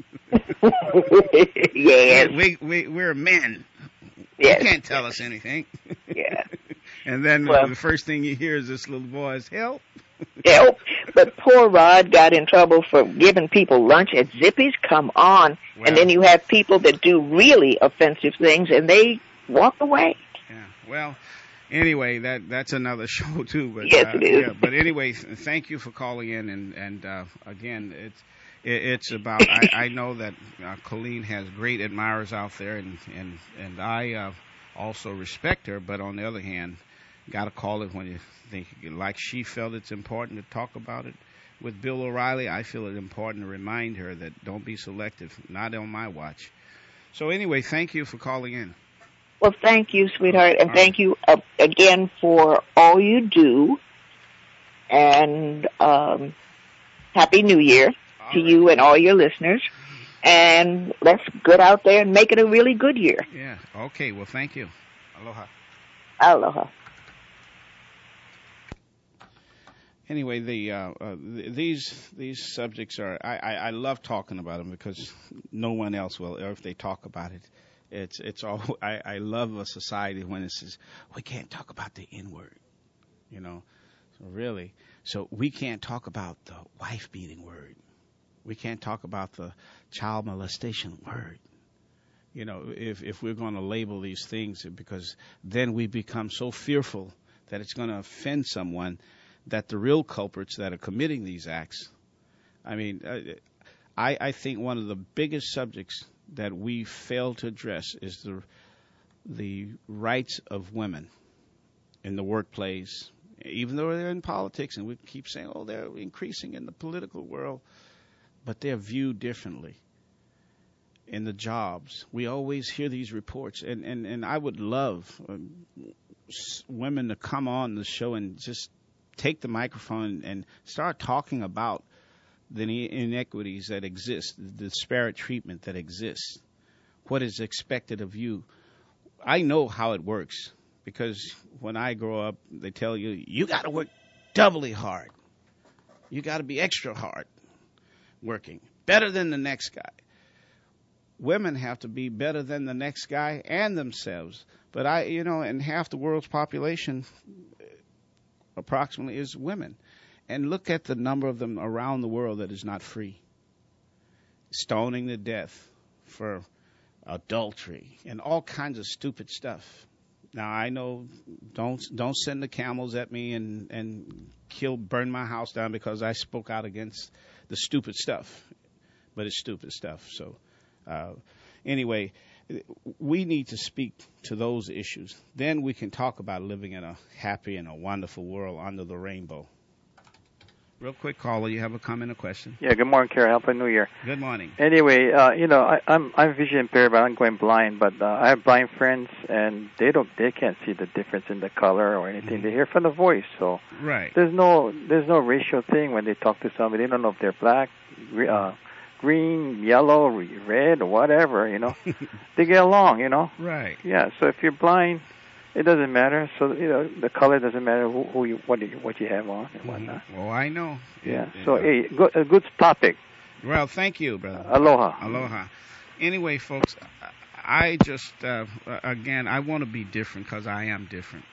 Yes. We're men. Yes. You can't tell us anything. Yeah. And then the first thing you hear is this little boy's help. Help. But poor Rod got in trouble for giving people lunch at Zippy's. Come on. Well, and then you have people that do really offensive things and they walk away. Yeah. Well, anyway, that's another show too. But, yes, it is. Yeah, but anyway, thank you for calling in. And again, it's about, I know that Colleen has great admirers out there, and I also respect her, but on the other hand, got to call it when you think, like she felt it's important to talk about it. With Bill O'Reilly, I feel it important to remind her that don't be selective, not on my watch. So anyway, thank you for calling in. Well, thank you, sweetheart, and thank you again for all you do, and Happy New Year to you and all your listeners, and let's get out there and make it a really good year. Yeah, okay, well, thank you. Aloha. Aloha. Anyway, these subjects are, I love talking about them because no one else will, or if they talk about it, it's all, I love a society when it says, we can't talk about the N-word, so really, so we can't talk about the wife-beating word. We can't talk about the child molestation word. If we're going to label these things, because then we become so fearful that it's going to offend someone, that the real culprits that are committing these acts, I think one of the biggest subjects that we fail to address is the rights of women in the workplace, even though they're in politics, and we keep saying, they're increasing in the political world, but they're viewed differently in the jobs. We always hear these reports, and I would love women to come on the show and just take the microphone and start talking about the inequities that exist, the disparate treatment that exists, what is expected of you. I know how it works, because when I grow up, they tell you got to work doubly hard. You got to be extra hard working, better than the next guy. women have to be better than the next guy and themselves. But and half the world's population approximately is women. And look at the number of them around the world that is not free. Stoning to death for adultery and all kinds of stupid stuff. Now I know don't send the camels at me and burn my house down because I spoke out against the stupid stuff. But it's stupid stuff. So anyway, we need to speak to those issues. Then we can talk about living in a happy and a wonderful world under the rainbow. Real quick, caller, you have a comment or question? Yeah, good morning, Carol. Happy New Year. Good morning. Anyway, I'm vision impaired, but I'm going blind. But I have blind friends, and they can't see the difference in the color or anything. Mm-hmm. They hear from the voice, so right. There's no racial thing when they talk to somebody. They don't know if they're black, green, yellow, red, or whatever. They get along. Right. Yeah. So if you're blind, it doesn't matter. So the color doesn't matter what you have on and whatnot. Oh, I know. Yeah. So hey, a good topic. Well, thank you, brother. Aloha. Aloha. Anyway, folks, I just again I want to be different because I am different.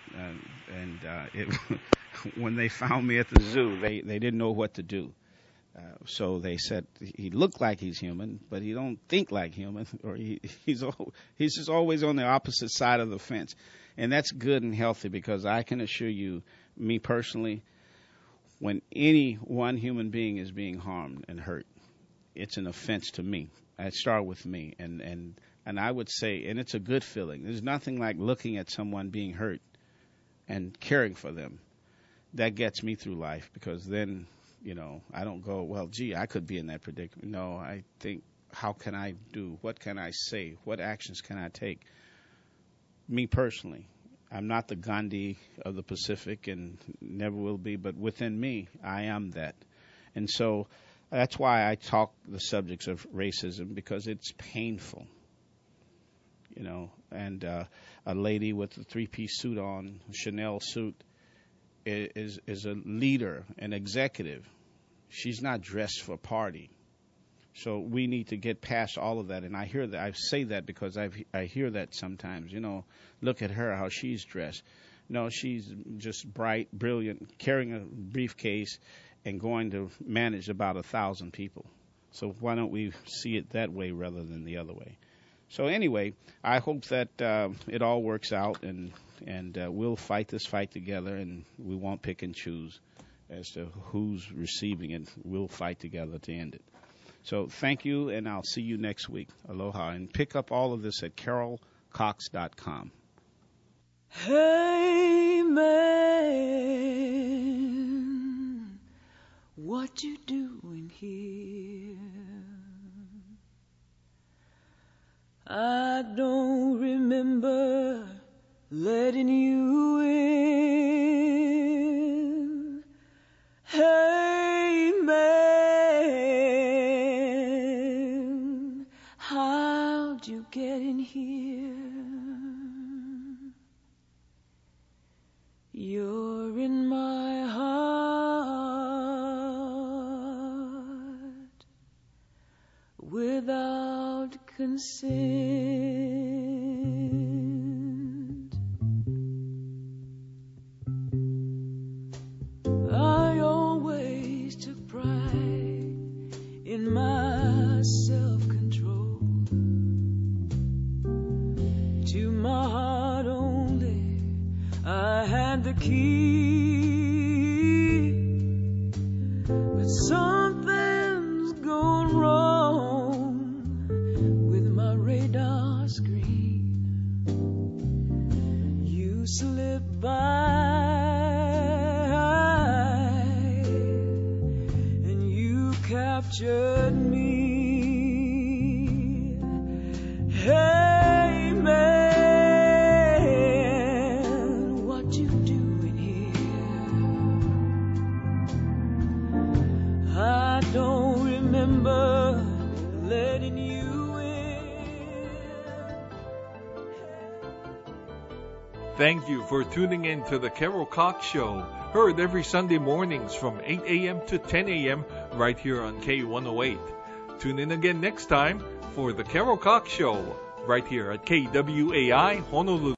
When they found me at the zoo, they didn't know what to do. So they said he looked like he's human, but he don't think like human, or he's just always on the opposite side of the fence. And that's good and healthy because I can assure you, me personally, when any one human being is being harmed and hurt, it's an offense to me. I start with me, and I would say, and it's a good feeling. There's nothing like looking at someone being hurt and caring for them. That gets me through life because then, I don't go, well, gee, I could be in that predicament. No, I think, how can I do? What can I say? What actions can I take? Me personally, I'm not the Gandhi of the Pacific and never will be, but within me, I am that. And so that's why I talk the subjects of racism, because it's painful. And a lady with a three-piece suit on, a Chanel suit, is a leader, an executive. She's not dressed for a party. So we need to get past all of that. And I hear that. I say that because I hear that sometimes. Look at her, how she's dressed. No, she's just bright, brilliant, carrying a briefcase and going to manage about 1,000 people. So why don't we see it that way rather than the other way? So anyway, I hope that it all works out, and we'll fight this fight together, and we won't pick and choose as to who's receiving it. We'll fight together to end it. So thank you, and I'll see you next week. Aloha. And pick up all of this at carolcox.com. Hey man, what you doing here? I don't remember letting you in. Hey man, how'd you get in here? You're in my heart without consent. I always took pride in my self-control. To my heart only I had the key, but something's gone wrong with my radar screen. You slipped by and you captured me. Hey man, what you doing here? I don't remember letting you in. Thank you for tuning in to the Carol Cox Show, heard every Sunday mornings from 8 a.m. to 10 a.m. right here on K108. Tune in again next time for the Carol Cox Show right here at KWAI Honolulu.